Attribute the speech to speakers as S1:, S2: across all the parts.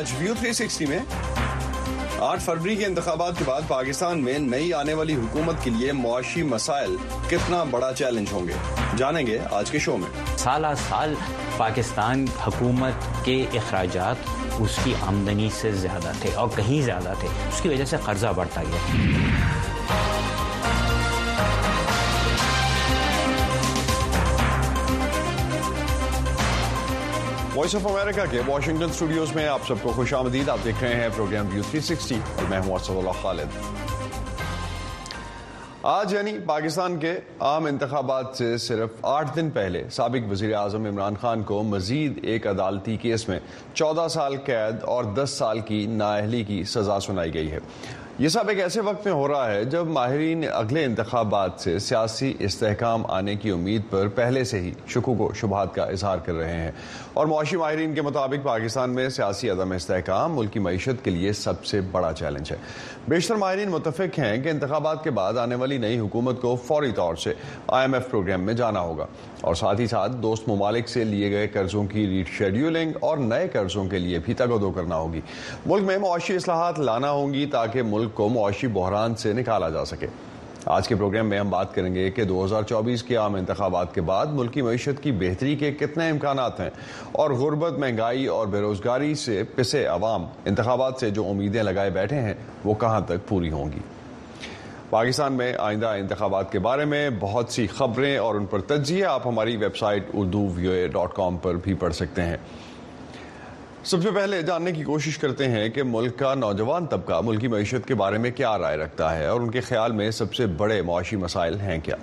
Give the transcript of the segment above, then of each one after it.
S1: آج ویو 360 میں 8 فروری کے انتخابات کے بعد پاکستان میں نئی آنے والی حکومت کے لیے معاشی مسائل کتنا بڑا چیلنج ہوں گے، جانیں گے آج کے شو میں۔
S2: سالہ سال پاکستان حکومت کے اخراجات اس کی آمدنی سے زیادہ تھے اور کہیں زیادہ تھے، اس کی وجہ سے قرضہ بڑھتا گیا۔
S1: وائس آف امریکہ کے واشنگٹن اسٹوڈیوز میں آپ سب کو خوش آمدید۔ آپ دیکھ رہے ہیں پروگرام ویو 360 اور میں ہوں اسد اللہ خالد۔ آج یعنی پاکستان کے عام انتخابات سے صرف 8 دن پہلے سابق وزیر اعظم عمران خان کو مزید ایک عدالتی کیس میں 14 سال قید اور 10 سال کی نااہلی کی سزا سنائی گئی ہے۔ یہ سب ایک ایسے وقت میں ہو رہا ہے جب ماہرین اگلے انتخابات سے سیاسی استحکام آنے کی امید پر پہلے سے ہی شکوک و شبہات کا اظہار کر رہے ہیں، اور معاشی ماہرین کے مطابق پاکستان میں سیاسی عدم استحکام ملک کی معیشت کے لیے سب سے بڑا چیلنج ہے۔ بیشتر ماہرین متفق ہیں کہ انتخابات کے بعد آنے والی نئی حکومت کو فوری طور سے IMF پروگرام میں جانا ہوگا، اور ساتھ ہی ساتھ دوست ممالک سے لیے گئے قرضوں کی ری شیڈیولنگ اور نئے قرضوں کے لیے بھی تگ و دو کرنا ہوگی۔ ملک میں معاشی اصلاحات لانا ہوں گی تاکہ ملک کو معاشی بحران سے نکالا جا سکے۔ آج کے پروگرام میں ہم بات کریں گے کہ 2024 کے عام انتخابات کے بعد ملک کی معیشت کی بہتری کے کتنے امکانات ہیں، اور غربت، مہنگائی اور بے روزگاری سے پسے عوام انتخابات سے جو امیدیں لگائے بیٹھے ہیں وہ کہاں تک پوری ہوں گی۔ پاکستان میں آئندہ انتخابات کے بارے میں بہت سی خبریں اور ان پر تجزیے آپ ہماری ویب سائٹ urduvoa.com پر بھی پڑھ سکتے ہیں۔ سب سے پہلے جاننے کی کوشش کرتے ہیں کہ ملک کا نوجوان طبقہ ملک کی معیشت کے بارے میں کیا رائے رکھتا ہے، اور ان کے خیال میں سب سے بڑے معاشی مسائل ہیں کیا۔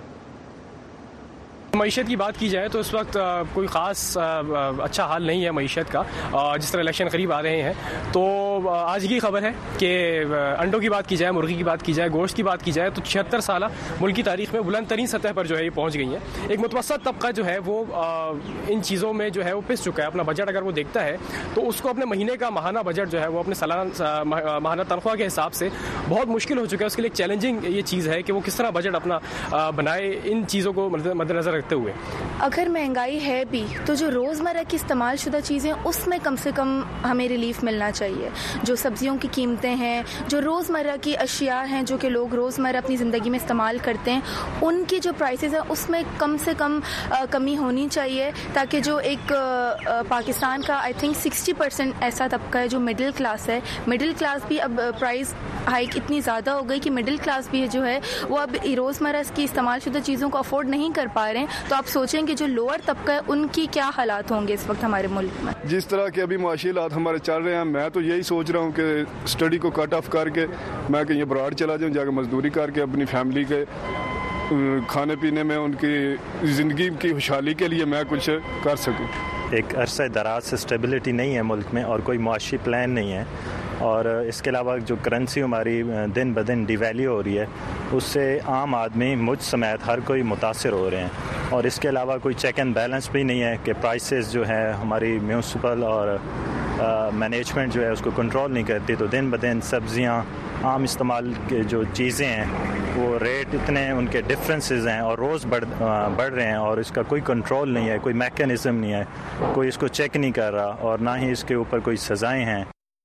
S3: معیشت کی بات کی جائے تو اس وقت کوئی خاص اچھا حال نہیں ہے معیشت کا۔ جس طرح الیکشن قریب آ رہے ہیں تو آج کی خبر ہے کہ انڈوں کی بات کی جائے، مرغی کی بات کی جائے، گوشت کی بات کی جائے تو 76 سالہ ملک کی تاریخ میں بلند ترین سطح پر جو ہے یہ پہنچ گئی ہیں۔ ایک متوسط طبقہ جو ہے وہ ان چیزوں میں جو ہے وہ پس چکا ہے۔ اپنا بجٹ اگر وہ دیکھتا ہے تو اس کو اپنے مہینے کا ماہانہ بجٹ جو ہے وہ اپنے سالانہ ماہانہ تنخواہ کے حساب سے بہت مشکل ہو چکا ہے۔ اس کے لیے ایک چیلنجنگ یہ چیز ہے کہ وہ کس طرح بجٹ اپنا بنائے ان چیزوں کو مد نظر رکھتے ہوئے۔
S4: اگر مہنگائی ہے بھی تو جو روزمرہ کی استعمال شدہ چیزیں اس میں کم سے کم ہمیں ریلیف ملنا چاہیے۔ جو سبزیوں کی قیمتیں ہیں، جو روزمرہ کی اشیاء ہیں جو کہ لوگ روزمرہ اپنی زندگی میں استعمال کرتے ہیں، ان کی جو پرائسز ہیں اس میں کم سے کم کمی ہونی چاہیے، تاکہ جو ایک پاکستان کا آئی تھنک 60% ایسا طبقہ ہے جو مڈل کلاس ہے۔ مڈل کلاس بھی اب پرائز ہائیک اتنی زیادہ ہو گئی کہ مڈل کلاس بھی جو ہے وہ اب روزمرہ کی استعمال شدہ چیزوں کو افورڈ نہیں کر پا رہے ہیں۔ تو آپ سوچیں کہ جو لوور طبقہ ہے ان کی کیا حالات ہوں گے اس وقت ہمارے ملک میں۔
S5: جس طرح کے ابھی معاشی حالات ہمارے چل رہے ہیں، میں تو یہی سوچ رہا ہوں کہ اسٹڈی کو کٹ آف کر کے میں کہیں ابراڈ چلا جاؤں، جا کے مزدوری کر کے اپنی فیملی کے کھانے پینے میں ان کی زندگی کی خوشحالی کے لیے میں کچھ کر سکوں۔
S6: ایک عرصہ دراز سے اسٹیبلٹی نہیں ہے ملک میں، اور کوئی معاشی پلان نہیں ہے، اور اس کے علاوہ جو کرنسی ہماری دن بدن ڈی ویلیو ہو رہی ہے اس سے عام آدمی مجھ سمیت ہر کوئی متاثر ہو رہے ہیں، اور اس کے علاوہ کوئی چیک اینڈ بیلنس بھی نہیں ہے کہ پرائسز جو ہے ہماری میونسپل اور مینجمنٹ جو ہے اس کو کنٹرول نہیں کرتی، تو دن بدن سبزیاں، عام استعمال کے جو چیزیں ہیں وہ ریٹ اتنے ان کے ڈفرینسز ہیں اور روز بڑھ رہے ہیں، اور اس کا کوئی کنٹرول نہیں ہے، کوئی میکینزم نہیں ہے، کوئی اس کو چیک نہیں کر رہا، اور نہ ہی اس کے اوپر کوئی سزائیں ہیں۔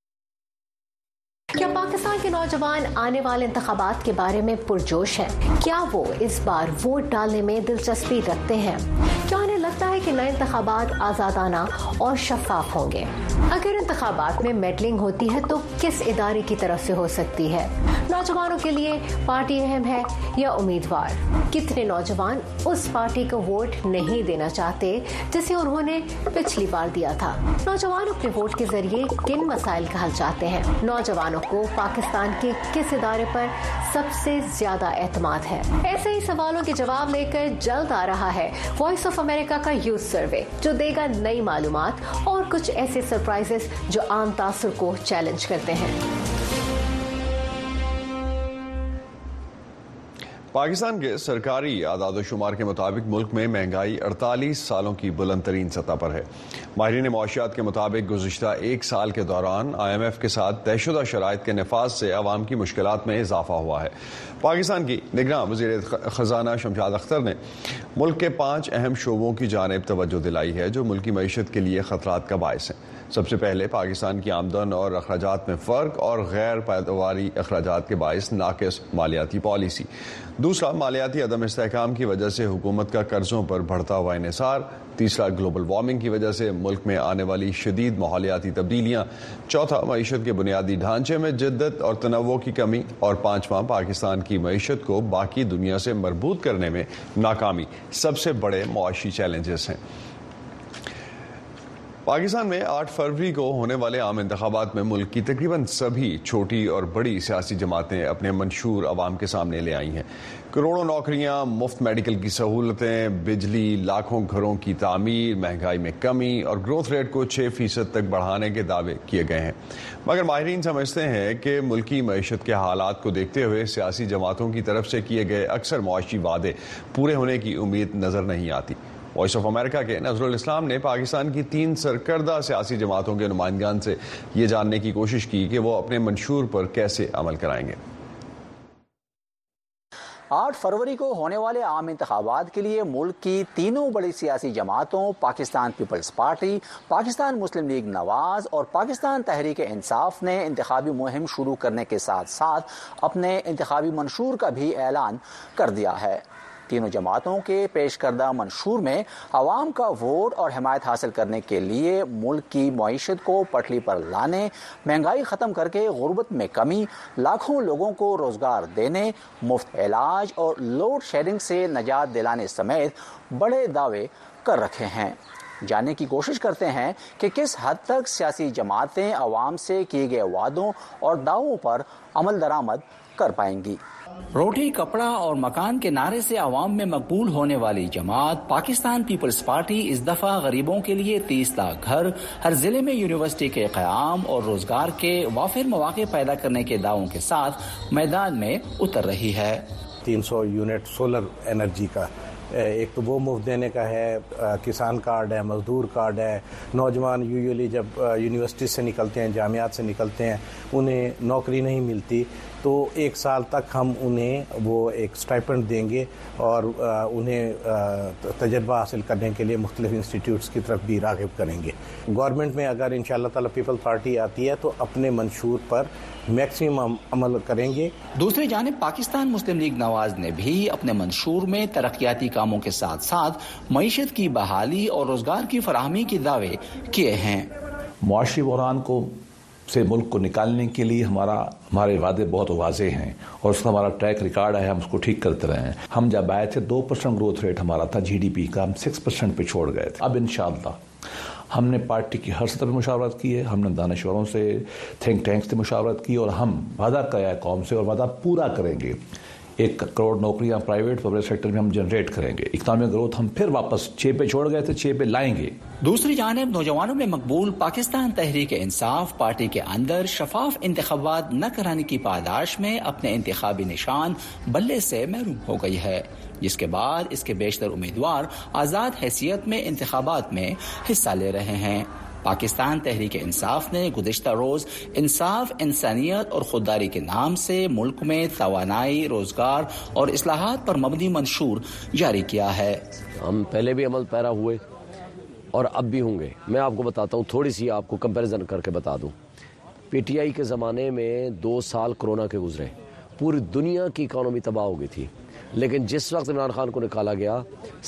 S7: کیا پاکستان کے نوجوان آنے والے انتخابات کے بارے میں پرجوش ہیں؟ کیا وہ اس بار ووٹ ڈالنے میں دلچسپی رکھتے ہیں؟ کیا انہیں لگتا ہے کہ نئے انتخابات آزادانہ اور شفاف ہوں گے؟ اگر انتخابات میں میڈلنگ ہوتی ہے تو کس ادارے کی طرف سے ہو سکتی ہے؟ نوجوانوں کے لیے پارٹی اہم ہے یا امیدوار؟ کتنے نوجوان اس پارٹی کو ووٹ نہیں دینا چاہتے جسے انہوں نے پچھلی بار دیا تھا؟ نوجوان اپنے ووٹ کے ذریعے کن مسائل کا حل چاہتے ہیں؟ نوجوانوں کو پاکستان کے کس ادارے پر سب سے زیادہ اعتماد ہے؟ ایسے ہی سوالوں کے جواب لے کر جلد آ رہا ہے وائس آف امریکہ کا یوتھ سروے، جو دے گا نئی معلومات اور کچھ ایسے سرپرائزز جو عام تاثر کو چیلنج کرتے ہیں۔
S1: پاکستان کے سرکاری اعداد و شمار کے مطابق ملک میں مہنگائی 48 سالوں کی بلند ترین سطح پر ہے۔ ماہرین معاشیات کے مطابق گزشتہ ایک سال کے دوران IMF کے ساتھ طے شدہ شرائط کے نفاذ سے عوام کی مشکلات میں اضافہ ہوا ہے۔ پاکستان کی نگراں وزیر خزانہ شمشاد اختر نے ملک کے 5 اہم شعبوں کی جانب توجہ دلائی ہے جو ملکی معیشت کے لیے خطرات کا باعث ہیں۔ سب سے پہلے پاکستان کی آمدن اور اخراجات میں فرق اور غیر پیداواری اخراجات کے باعث ناقص مالیاتی پالیسی. دوسرا، مالیاتی عدم استحکام کی وجہ سے حکومت کا قرضوں پر بڑھتا ہوا انحصار. تیسرا، گلوبل وارمنگ کی وجہ سے ملک میں آنے والی شدید ماحولیاتی تبدیلیاں. چوتھا، معیشت کے بنیادی ڈھانچے میں جدت اور تنوع کی کمی. اور پانچواں، پاکستان کی معیشت کو باقی دنیا سے مربوط کرنے میں ناکامی. سب سے بڑے معاشی چیلنجز ہیں. پاکستان میں 8 فروری کو ہونے والے عام انتخابات میں ملک کی تقریباً سبھی چھوٹی اور بڑی سیاسی جماعتیں اپنے منشور عوام کے سامنے لے آئی ہیں. کروڑوں نوکریاں، مفت میڈیکل کی سہولتیں، بجلی، لاکھوں گھروں کی تعمیر، مہنگائی میں کمی اور گروتھ ریٹ کو 6% تک بڑھانے کے دعوے کیے گئے ہیں. مگر ماہرین سمجھتے ہیں کہ ملکی معیشت کے حالات کو دیکھتے ہوئے سیاسی جماعتوں کی طرف سے کیے گئے اکثر معاشی وعدے پورے ہونے کی امید نظر نہیں آتی. وائس آف امریکہ کے نظر الاسلام نے پاکستان کی 3 سرکردہ سیاسی جماعتوں کے نمائندگان سے یہ جاننے کی کوشش کی کہ وہ اپنے منشور پر کیسے عمل کرائیں گے.
S8: 8 فروری کو ہونے والے عام انتخابات کے لیے ملک کی تینوں بڑی سیاسی جماعتوں پاکستان پیپلز پارٹی، پاکستان مسلم لیگ نواز اور پاکستان تحریک انصاف نے انتخابی مہم شروع کرنے کے ساتھ ساتھ اپنے انتخابی منشور کا بھی اعلان کر دیا ہے. تینوں جماعتوں کے پیش کردہ منشور میں عوام کا ووٹ اور حمایت حاصل کرنے کے لیے ملک کی معیشت کو پٹری پر لانے، مہنگائی ختم کر کے غربت میں کمی، لاکھوں لوگوں کو روزگار دینے، مفت علاج اور لوڈ شیڈنگ سے نجات دلانے سمیت بڑے دعوے کر رکھے ہیں. جاننے کی کوشش کرتے ہیں کہ کس حد تک سیاسی جماعتیں عوام سے کیے گئے وعدوں اور دعووں پر عمل درآمد کر پائیں گی. روٹی، کپڑا اور مکان کے نعرے سے عوام میں مقبول ہونے والی جماعت پاکستان پیپلز پارٹی اس دفعہ غریبوں کے لیے 30 لاکھ گھر، ہر ضلع میں یونیورسٹی کے قیام اور روزگار کے وافر مواقع پیدا کرنے کے دعووں کے ساتھ میدان میں اتر رہی ہے.
S9: 300 یونٹ سولر انرجی کا، ایک تو وہ مفت دینے کا ہے، کسان کارڈ ہے، مزدور کارڈ ہے. نوجوان یوزلی جب یونیورسٹی سے نکلتے ہیں، جامعات سے نکلتے ہیں، انہیں نوکری نہیں ملتی تو 1 سال تک ہم انہیں وہ ایک سٹائپنڈ دیں گے اور انہیں تجربہ حاصل کرنے کے لیے مختلف انسٹیٹیوٹس کی طرف بھی راغب کریں گے. گورنمنٹ میں اگر انشاءاللہ تعالی پیپل پارٹی آتی ہے تو اپنے منشور پر میکسیمم عمل کریں گے.
S8: دوسری جانب پاکستان مسلم لیگ نواز نے بھی اپنے منشور میں ترقیاتی کاموں کے ساتھ ساتھ معیشت کی بحالی اور روزگار کی فراہمی کے دعوے کیے ہیں.
S10: معاشی بحران سے ملک کو نکالنے کے لیے ہمارے وعدے بہت واضح ہیں اور اس کا ہمارا ٹریک ریکارڈ ہے. ہم اس کو ٹھیک کرتے رہے ہیں. ہم جب آئے تھے 2% گروتھ ریٹ ہمارا تھا جی ڈی پی کا، ہم 6% پہ چھوڑ گئے تھے. اب انشاءاللہ ہم نے پارٹی کی ہر سطح پہ مشاورت کی ہے، ہم نے دانشوروں سے، تھنک ٹینکس سے مشاورت کی اور ہم وعدہ کیا ہے قوم سے اور وعدہ پورا کریں گے. 1 کروڑ نوکریاں پرائیویٹ پبلک سیکٹر میں ہم جنریٹ کریں گے. اکنامک گروتھ ہم پھر واپس 6 پہ چھوڑ گئے تھے، 6 پہ لائیں گے.
S8: دوسری جانب نوجوانوں میں مقبول پاکستان تحریک انصاف پارٹی کے اندر شفاف انتخابات نہ کرانے کی پاداش میں اپنے انتخابی نشان بلے سے محروم ہو گئی ہے، جس کے بعد اس کے بیشتر امیدوار آزاد حیثیت میں انتخابات میں حصہ لے رہے ہیں. پاکستان تحریک انصاف نے گزشتہ روز انصاف، انسانیت اور خودداری کے نام سے ملک میں توانائی، روزگار اور اصلاحات پر مبنی منشور جاری کیا ہے.
S11: ہم پہلے بھی عمل پیرا ہوئے اور اب بھی ہوں گے. میں آپ کو بتاتا ہوں، تھوڑی سی آپ کو کمپیریزن کر کے بتا دوں. پی ٹی آئی کے زمانے میں 2 سال کرونا کے گزرے، پوری دنیا کی اکانومی تباہ ہو گئی تھی، لیکن جس وقت عمران خان کو نکالا گیا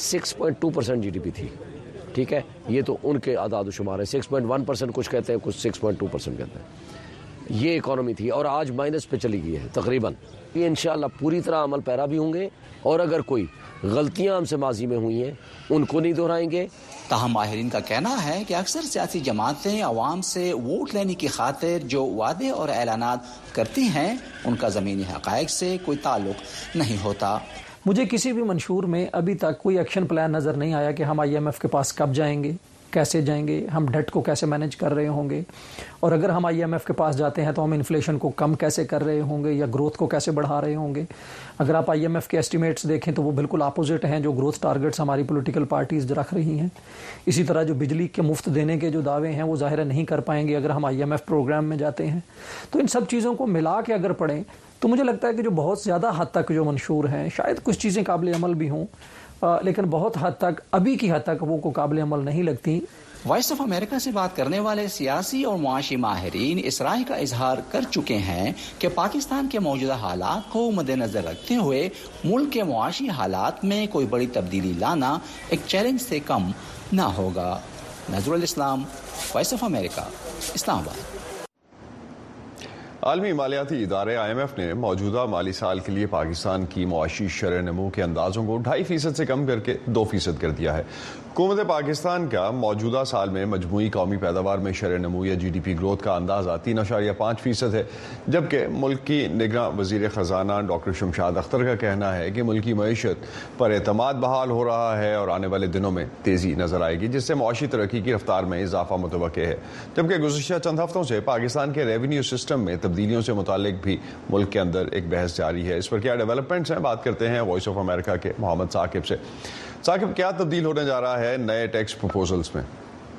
S11: 6.2% جی ڈی پی تھی. ٹھیک ہے، یہ تو ان کے اعداد و شمار ہے. 6.1% کچھ کہتے ہیں، کچھ 6.2% کہتے ہیں. یہ اکانومی تھی اور آج مائنس پہ چلی گئی ہے تقریباً. یہ انشاءاللہ پوری طرح عمل پیرا بھی ہوں گے اور اگر کوئی غلطیاں ہم سے ماضی میں ہوئی ہیں ان کو نہیں دہرائیں گے.
S8: تاہم ماہرین کا کہنا ہے کہ اکثر سیاسی جماعتیں عوام سے ووٹ لینے کی خاطر جو وعدے اور اعلانات کرتی ہیں ان کا زمینی حقائق سے کوئی تعلق نہیں ہوتا.
S12: مجھے کسی بھی منشور میں ابھی تک کوئی ایکشن پلان نظر نہیں آیا کہ ہم IMF کے پاس کب جائیں گے، کیسے جائیں گے، ہم ڈیٹ کو کیسے مینیج کر رہے ہوں گے، اور اگر ہم IMF کے پاس جاتے ہیں تو ہم انفلیشن کو کم کیسے کر رہے ہوں گے یا گروتھ کو کیسے بڑھا رہے ہوں گے. اگر آپ IMF کے ایسٹیمیٹس دیکھیں تو وہ بالکل اپوزٹ ہیں جو گروتھ ٹارگٹس ہماری پولیٹیکل پارٹیز رکھ رہی ہیں. اسی طرح جو بجلی کے مفت دینے کے جو دعوے ہیں وہ ظاہر نہیں کر پائیں گے اگر ہم IMF پروگرام میں جاتے ہیں. تو ان سب چیزوں کو ملا کے اگر پڑھیں تو مجھے لگتا ہے کہ جو بہت زیادہ حد تک جو منشور ہیں، شاید کچھ چیزیں قابل عمل بھی ہوں لیکن بہت حد تک ابھی کی حد تک وہ کو قابل عمل نہیں لگتی.
S8: وائس آف امریکہ سے بات کرنے والے سیاسی اور معاشی ماہرین اس رائے کا اظہار کر چکے ہیں کہ پاکستان کے موجودہ حالات کو مد نظر رکھتے ہوئے ملک کے معاشی حالات میں کوئی بڑی تبدیلی لانا ایک چیلنج سے کم نہ ہوگا۔ نظر الاسلام، وائس آف امریکہ، اسلام آباد۔
S1: عالمی مالیاتی ادارے IMF نے موجودہ مالی سال کے لیے پاکستان کی معاشی شرح نمو کے اندازوں کو 2.5% سے کم کر کے 2% کر دیا ہے۔ حکومت پاکستان کا موجودہ سال میں مجموعی قومی پیداوار میں شرح نمو یا GDP گروتھ کا اندازہ 3.5% ہے، جبکہ ملک کی نگراں وزیر خزانہ ڈاکٹر شمشاد اختر کا کہنا ہے کہ ملکی معیشت پر اعتماد بحال ہو رہا ہے اور آنے والے دنوں میں تیزی نظر آئے گی، جس سے معاشی ترقی کی رفتار میں اضافہ متوقع ہے۔ جبکہ گزشتہ چند ہفتوں سے پاکستان کے ریونیو سسٹم میں تبدیلیوں سے متعلق بھی ملک کے اندر ایک بحث جاری ہے۔ اس پر کیا ڈیولپمنٹس ہیں، بات کرتے ہیں وائس آف امریکہ کے محمد ثاقب سے۔ ثاقب، کیا تبدیل ہونے جا رہا ہے نئے ٹیکس پروپوزلز میں؟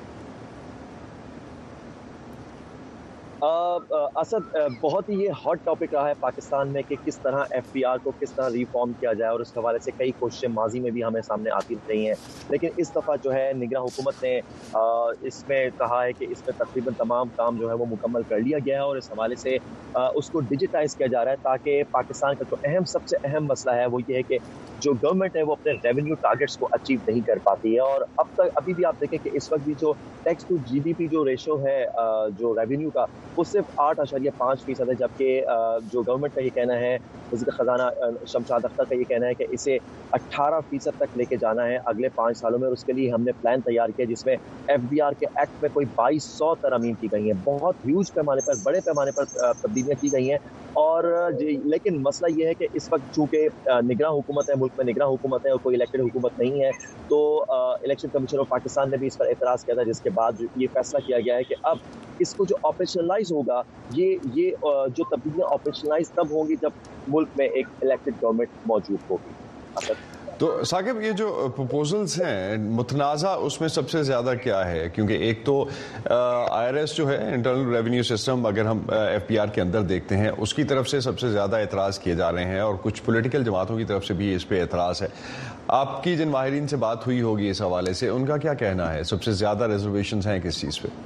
S13: اسد، بہت ہی یہ ہاٹ ٹاپک رہا ہے پاکستان میں کہ کس طرح FBR کو کس طرح ریفارم کیا جائے، اور اس حوالے سے کئی کوششیں ماضی میں بھی ہمیں سامنے آتی رہی ہیں، لیکن اس دفعہ جو ہے نگراں حکومت نے اس میں کہا ہے کہ اس میں تقریباً تمام کام جو ہے وہ مکمل کر لیا گیا ہے، اور اس حوالے سے اس کو ڈیجیٹائز کیا جا رہا ہے تاکہ پاکستان کا جو سب سے اہم مسئلہ ہے وہ یہ ہے کہ جو گورنمنٹ ہے وہ اپنے ریونیو ٹارگیٹس کو اچیو نہیں کر پاتی ہے، اور ابھی بھی آپ دیکھیں کہ اس وقت بھی جو ٹیکس ٹو GDP جو ریشو ہے جو ریونیو کا، وہ صرف 8.5% ہے، جبکہ جو گورنمنٹ کا یہ کہنا ہے، وزیر خزانہ شمشاد اختر کا یہ کہنا ہے کہ اسے 18% تک لے کے جانا ہے اگلے 5 سالوں میں، اور اس کے لیے ہم نے پلان تیار کیا جس میں FBR کے ایکٹ میں کوئی 2200 ترامیم کی گئی ہیں، بہت ہیوج پیمانے پر، بڑے پیمانے پر تبدیلیاں کی گئی ہیں۔ اور لیکن مسئلہ یہ ہے کہ اس وقت چونکہ نگراں حکومت ہے، ملک میں نگراں حکومت ہے اور کوئی الیکٹڈ حکومت نہیں ہے، تو الیکشن کمیشن آف پاکستان نے بھی اس پر اعتراض کیا تھا، جس کے بعد یہ فیصلہ کیا گیا ہے کہ اب اس کو جو آپریشنلائز ہوگا، یہ جو تبدیلیاں آپریشنلائز تب ہوں گی جب ملک میں ایک الیکٹڈ گورنمنٹ موجود ہوگی۔
S1: تو ثاقب، یہ جو پروپوزلز ہیں متنازع، اس میں سب سے زیادہ کیا ہے؟ کیونکہ ایک تو IRS جو ہے انٹرنل ریونیو سسٹم، اگر ہم FBR کے اندر دیکھتے ہیں، اس کی طرف سے سب سے زیادہ اعتراض کیے جا رہے ہیں، اور کچھ پولیٹیکل جماعتوں کی طرف سے بھی اس پہ اعتراض ہے۔ آپ کی جن ماہرین سے بات ہوئی ہوگی اس حوالے سے، ان کا کیا کہنا ہے؟ سب سے زیادہ ریزرویشنز ہیں کس چیز پہ؟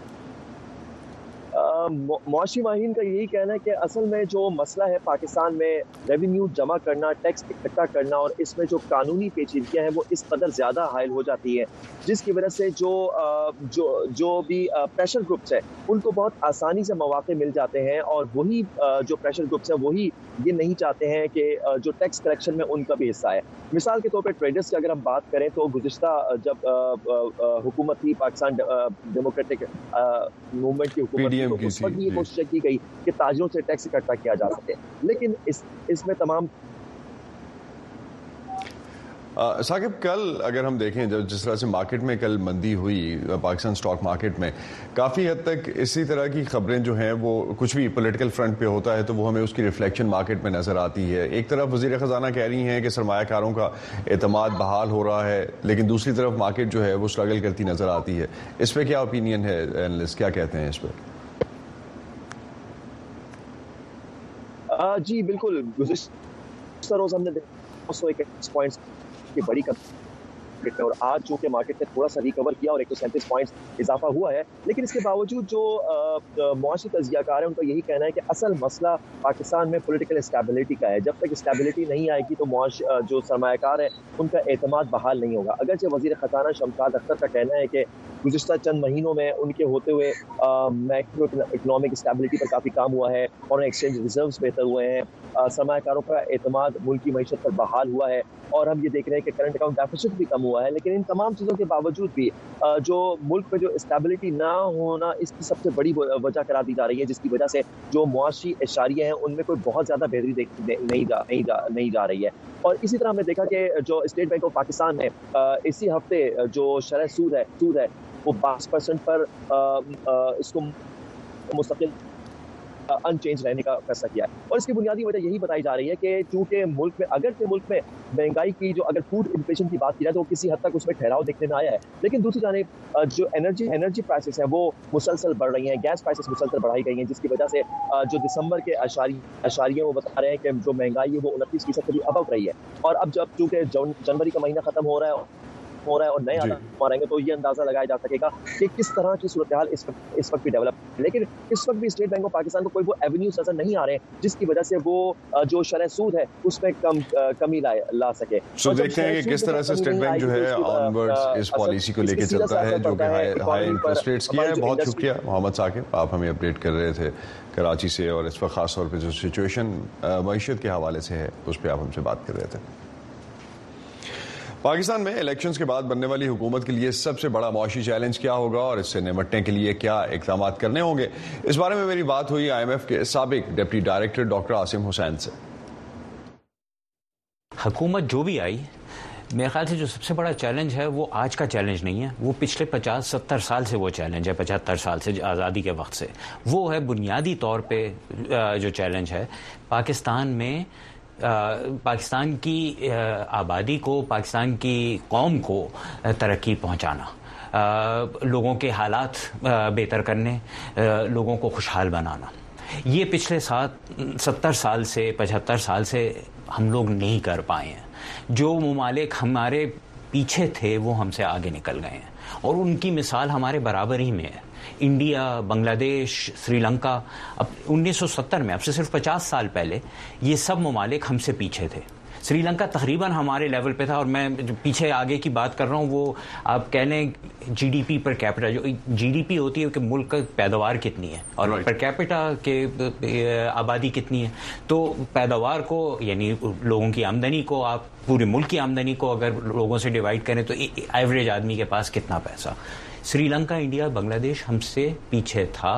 S13: معاشی ماہرین کا یہی کہنا ہے کہ اصل میں جو مسئلہ ہے پاکستان میں ریونیو جمع کرنا، ٹیکس اکٹھا کرنا، اور اس میں جو قانونی پیچیدگیاں ہیں وہ اس قدر زیادہ حائل ہو جاتی ہے، جس کی وجہ سے جو بھی پریشر گروپس ہیں ان کو بہت آسانی سے مواقع مل جاتے ہیں، اور وہی جو پریشر گروپس ہیں وہی یہ نہیں چاہتے ہیں کہ جو ٹیکس کلیکشن میں ان کا بھی حصہ ہے۔ مثال کے طور پہ ٹریڈرز کی اگر ہم بات کریں تو گزشتہ جب حکومت تھی پاکستان ڈیموکریٹک موومنٹ کی حکومت تھی، تو اس وقت یہ کوشش کی گئی کہ تاجروں سے ٹیکس اکٹھا کیا جا سکے، لیکن اس میں تمام
S1: ثاقب، کل اگر ہم دیکھیں جس طرح سے مارکیٹ میں کل مندی ہوئی پاکستان سٹاک مارکیٹ میں، کافی حد تک اسی طرح کی خبریں جو ہیں وہ کچھ بھی پولیٹیکل فرنٹ پہ ہوتا ہے تو وہ ہمیں اس کی ریفلیکشن مارکیٹ میں نظر آتی ہے۔ ایک طرف وزیر خزانہ کہہ رہی ہیں کہ سرمایہ کاروں کا اعتماد بحال ہو رہا ہے، لیکن دوسری طرف مارکیٹ جو ہے وہ اسٹرگل کرتی نظر آتی ہے۔ اس پہ کیا اوپینین ہے؟ اینالسٹ کیا کہتے ہیں اس پہ؟
S13: جی بالکل، گزشتہ روز ہم نے 201 پوائنٹس کی بڑی کم، اور آج چونکہ مارکیٹ نے تھوڑا سا ریکور کیا اور 137 پوائنٹس اضافہ ہوا ہے، لیکن اس کے باوجود جو معاشی تجزیہ کار ہیں ان کا یہی کہنا ہے کہ اصل مسئلہ پاکستان میں پولیٹیکل اسٹیبلٹی کا ہے۔ جب تک اسٹیبلٹی نہیں آئے گی تو جو سرمایہ کار ہیں ان کا اعتماد بحال نہیں ہوگا۔ اگرچہ وزیر خزانہ شمشاد اختر کا کہنا ہے کہ گزشتہ چند مہینوں میں ان کے ہوتے ہوئے میکرو اکنامک اسٹیبلٹی پر کافی کام ہوا ہے، اور ایکسچینج ریزروز بہتر ہوئے ہیں، سرمایہ کاروں کا اعتماد ملکی معیشت پر بحال ہوا ہے، اور ہم یہ دیکھ رہے ہیں کہ کرنٹ اکاؤنٹ ڈیفیسٹ بھی کم ہوا ہے۔ لیکن ان تمام چیزوں کے باوجود بھی جو ملک میں جو اسٹیبلٹی نہ ہونا اس کی سب سے بڑی وجہ قرار دی جا رہی ہے، جس کی وجہ سے جو معاشی اشاریہ ہیں ان میں کوئی بہت زیادہ بہتری نہیں جا رہی ہے۔ اور اسی طرح ہم نے دیکھا کہ جو اسٹیٹ بینک آف پاکستان نے اسی ہفتے جو شرح سود ہے وہ 22% پر اس کو مستقل ان چینج رہنے کا فیصلہ کیا ہے، اور اس کی بنیادی وجہ یہی بتائی جا رہی ہے کہ چونکہ ملک میں مہنگائی کی جو اگر فوڈ انفلیشن کی بات کی جائے تو کسی حد تک اس میں ٹھہراؤ دیکھنے میں آیا ہے، لیکن دوسری جانب جو انرجی پرائسز ہیں وہ مسلسل بڑھ رہی ہیں، گیس پرائسز مسلسل بڑھائی گئی ہیں، جس کی وجہ سے جو دسمبر کے اشاریے وہ بتا رہے ہیں کہ جو مہنگائی ہے وہ 29% سے بھی ابو رہی ہے۔ اور اب جب چونکہ جنوری کا مہینہ ختم ہو رہا ہے ہو رہا ہے اور نئے آداب آ رہیں گے تو یہ اندازہ لگایا جا سکے گا کہ کس طرح کی صورتحال اس وقت بھی ڈیولپ. لیکن اس وقت بھی اسٹیٹ بینک آف پاکستان کو کوئی وہ ایونیوز نظر نہیں آ رہے ہیں جس کی وجہ سے وہ جو شرح سود ہے اس میں کمی لا سکے.
S1: سو دیکھتے ہیں کہ کس طرح سے اسٹیٹ بینک جو ہے آنورڈز اس پالیسی کو لے کے چلتا ہے جو کہ ہائی انٹرسٹ ریٹس کی ہے. بہت شکریہ محمد ثاقب, آپ ہمیں اپڈیٹ کر رہے تھے کراچی سے, اور اس وقت خاص طور پہ جو سچویشن معیشت کے حوالے سے ہے اس پہ آپ ہم سے بات کر رہے تھے. پاکستان میں الیکشنز کے بعد بننے والی حکومت کے لیے سب سے بڑا معاشی چیلنج کیا ہوگا اور اس سے نمٹنے کے لیے کیا اقدامات کرنے ہوں گے, اس بارے میں میری بات ہوئی IMF کے سابق ڈپٹی ڈائریکٹر ڈاکٹر عاصم حسین سے.
S2: حکومت جو بھی آئی, میرے خیال سے جو سب سے بڑا چیلنج ہے وہ آج کا چیلنج نہیں ہے, وہ پچھلے 50-70 سال سے وہ چیلنج ہے, 75 سال سے آزادی کے وقت سے. وہ ہے بنیادی طور پہ جو چیلنج ہے پاکستان میں پاکستان کی آبادی کو, پاکستان کی قوم کو ترقی پہنچانا, لوگوں کے حالات بہتر کرنے, لوگوں کو خوشحال بنانا. یہ پچھلے 70 سال سے 75 سال سے ہم لوگ نہیں کر پائے ہیں. جو ممالک ہمارے پیچھے تھے وہ ہم سے آگے نکل گئے ہیں اور ان کی مثال ہمارے برابر ہی میں ہے. انڈیا, بنگلہ دیش, سری لنکا, اب 1970 میں, اب سے صرف 50 سال پہلے یہ سب ممالک ہم سے پیچھے تھے. سری لنکا تقریباً ہمارے لیول پہ تھا, اور میں جو پیچھے آگے کی بات کر رہا ہوں وہ آپ کہہ لیں جی ڈی پی پر کیپٹا, جو جی ڈی پی ہوتی ہے کہ ملک کا پیداوار کتنی ہے اور پر کیپٹا کے آبادی کتنی ہے, تو پیداوار کو یعنی لوگوں کی آمدنی کو آپ پورے ملک کی آمدنی کو اگر لوگوں سے ڈیوائڈ کریں تو ایوریج آدمی کے پاس کتنا پیسہ. سری لنکا, انڈیا, بنگلہ دیش ہم سے پیچھے تھا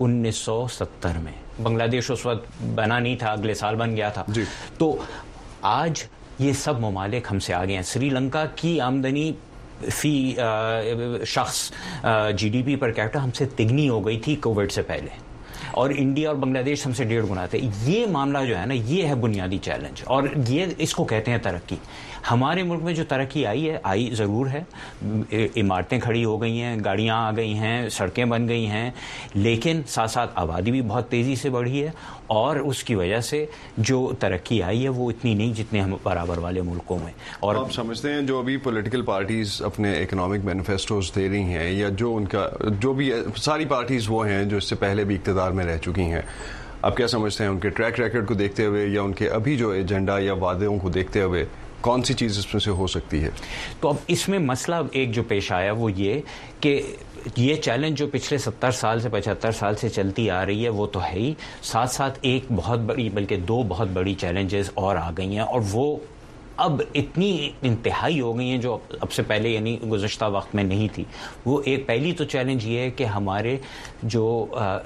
S2: 1970 میں. بنگلہ دیش اس وقت بنا نہیں تھا, اگلے سال بن گیا تھا. تو آج یہ سب ممالک ہم سے آگے ہیں. سری لنکا کی آمدنی فی شخص جی ڈی پی پر کیپٹا ہم سے تگنی ہو گئی تھی کووڈ سے پہلے, اور انڈیا اور بنگلہ دیش ہم سے 1.5 گنا تھے. یہ معاملہ جو ہے نا, یہ ہے بنیادی چیلنج, اور یہ اس کو کہتے ہیں ترقی. ہمارے ملک میں جو ترقی آئی ضرور ہے, عمارتیں کھڑی ہو گئی ہیں, گاڑیاں آ گئی ہیں, سڑکیں بن گئی ہیں, لیکن ساتھ ساتھ آبادی بھی بہت تیزی سے بڑھی ہے, اور اس کی وجہ سے جو ترقی آئی ہے وہ اتنی نہیں جتنے ہم برابر والے ملکوں میں. اور
S1: آپ سمجھتے ہیں جو ابھی پولیٹیکل پارٹیز اپنے اکنامک مینیفیسٹوز دے رہی ہیں, یا جو ان کا جو بھی ساری پارٹیز وہ ہیں جو اس سے پہلے بھی اقتدار میں رہ چکی ہیں, آپ کیا سمجھتے ہیں ان کے ٹریک ریکارڈ کو دیکھتے ہوئے یا ان کے ابھی جو ایجنڈا یا وعدوں کو دیکھتے ہوئے کون سی چیز اس میں سے ہو سکتی ہے؟
S2: تو اب اس میں مسئلہ ایک جو پیش آیا وہ یہ کہ یہ چیلنج جو پچھلے 70 سال سے 75 سال سے چلتی آ رہی ہے وہ تو ہے ہی, ساتھ ساتھ ایک بہت بڑی بلکہ 2 بہت بڑی چیلنجز اور آ گئی ہیں, اور وہ اب اتنی انتہائی ہو گئی ہیں جو اب سے پہلے یعنی گزشتہ وقت میں نہیں تھی. وہ ایک پہلی تو چیلنج یہ ہے کہ ہمارے جو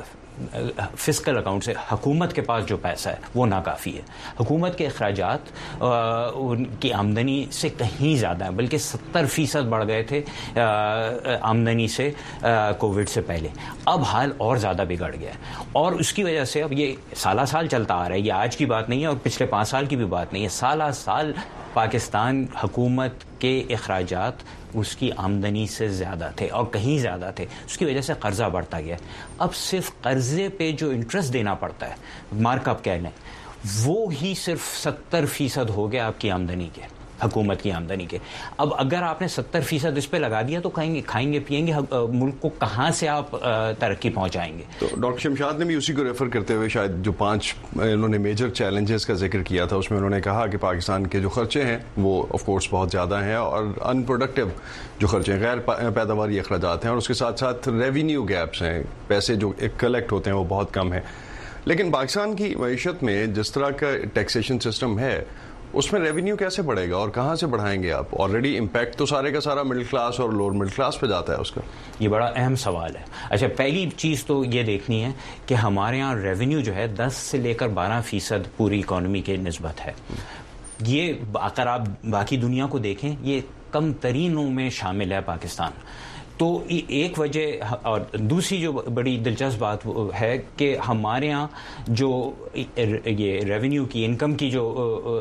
S2: فسکل اکاؤنٹ سے حکومت کے پاس جو پیسہ ہے وہ ناکافی ہے. حکومت کے اخراجات ان کی آمدنی سے کہیں زیادہ ہیں, بلکہ 70% بڑھ گئے تھے آمدنی سے کووڈ سے پہلے. اب حال اور زیادہ بگڑ گیا ہے, اور اس کی وجہ سے اب یہ سالہ سال چلتا آ رہا ہے. یہ آج کی بات نہیں ہے اور پچھلے 5 سال کی بھی بات نہیں ہے. سالہ سال پاکستان حکومت کے اخراجات اس کی آمدنی سے زیادہ تھے اور کہیں زیادہ تھے. اس کی وجہ سے قرضہ بڑھتا گیا. اب صرف قرضے پہ جو انٹرسٹ دینا پڑتا ہے, مارک اپ کہہ لیں, وہ ہی صرف 70% ہو گیا آپ کی آمدنی کے, حکومت کی آمدنی کے. اب اگر آپ نے 70% اس پہ لگا دیا تو کھائیں گے پیئیں گے ملک کو کہاں سے آپ ترقی پہنچائیں گے؟
S1: تو ڈاکٹر شمشاد نے بھی اسی کو ریفر کرتے ہوئے شاید جو 5 انہوں نے میجر چیلنجز کا ذکر کیا تھا, اس میں انہوں نے کہا کہ پاکستان کے جو خرچے ہیں وہ آف کورس بہت زیادہ ہیں, اور ان پروڈکٹیو جو خرچے ہیں, غیر پیداواری اخراجات ہیں, اور اس کے ساتھ ساتھ ریونیو گیپس ہیں, پیسے جو کلیکٹ ہوتے ہیں وہ بہت کم ہیں. لیکن پاکستان کی معیشت میں جس طرح کا ٹیکسیشن سسٹم ہے اس میں ریونیو کیسے بڑھے گا اور کہاں سے بڑھائیں گے آپ؟ آلریڈی امپیکٹ تو سارے کا سارا مڈل کلاس اور لوور مڈل کلاس پہ جاتا ہے اس کا.
S2: یہ بڑا اہم سوال ہے. اچھا, پہلی چیز تو یہ دیکھنی ہے کہ ہمارے یہاں ریونیو جو ہے 10 سے لے کر 12% پوری اکانومی کے نسبت ہے. یہ اگر آپ باقی دنیا کو دیکھیں یہ کم ترینوں میں شامل ہے پاکستان. تو ایک وجہ, اور دوسری جو بڑی دلچسپ بات ہے کہ ہمارے ہاں جو یہ ریونیو کی انکم کی جو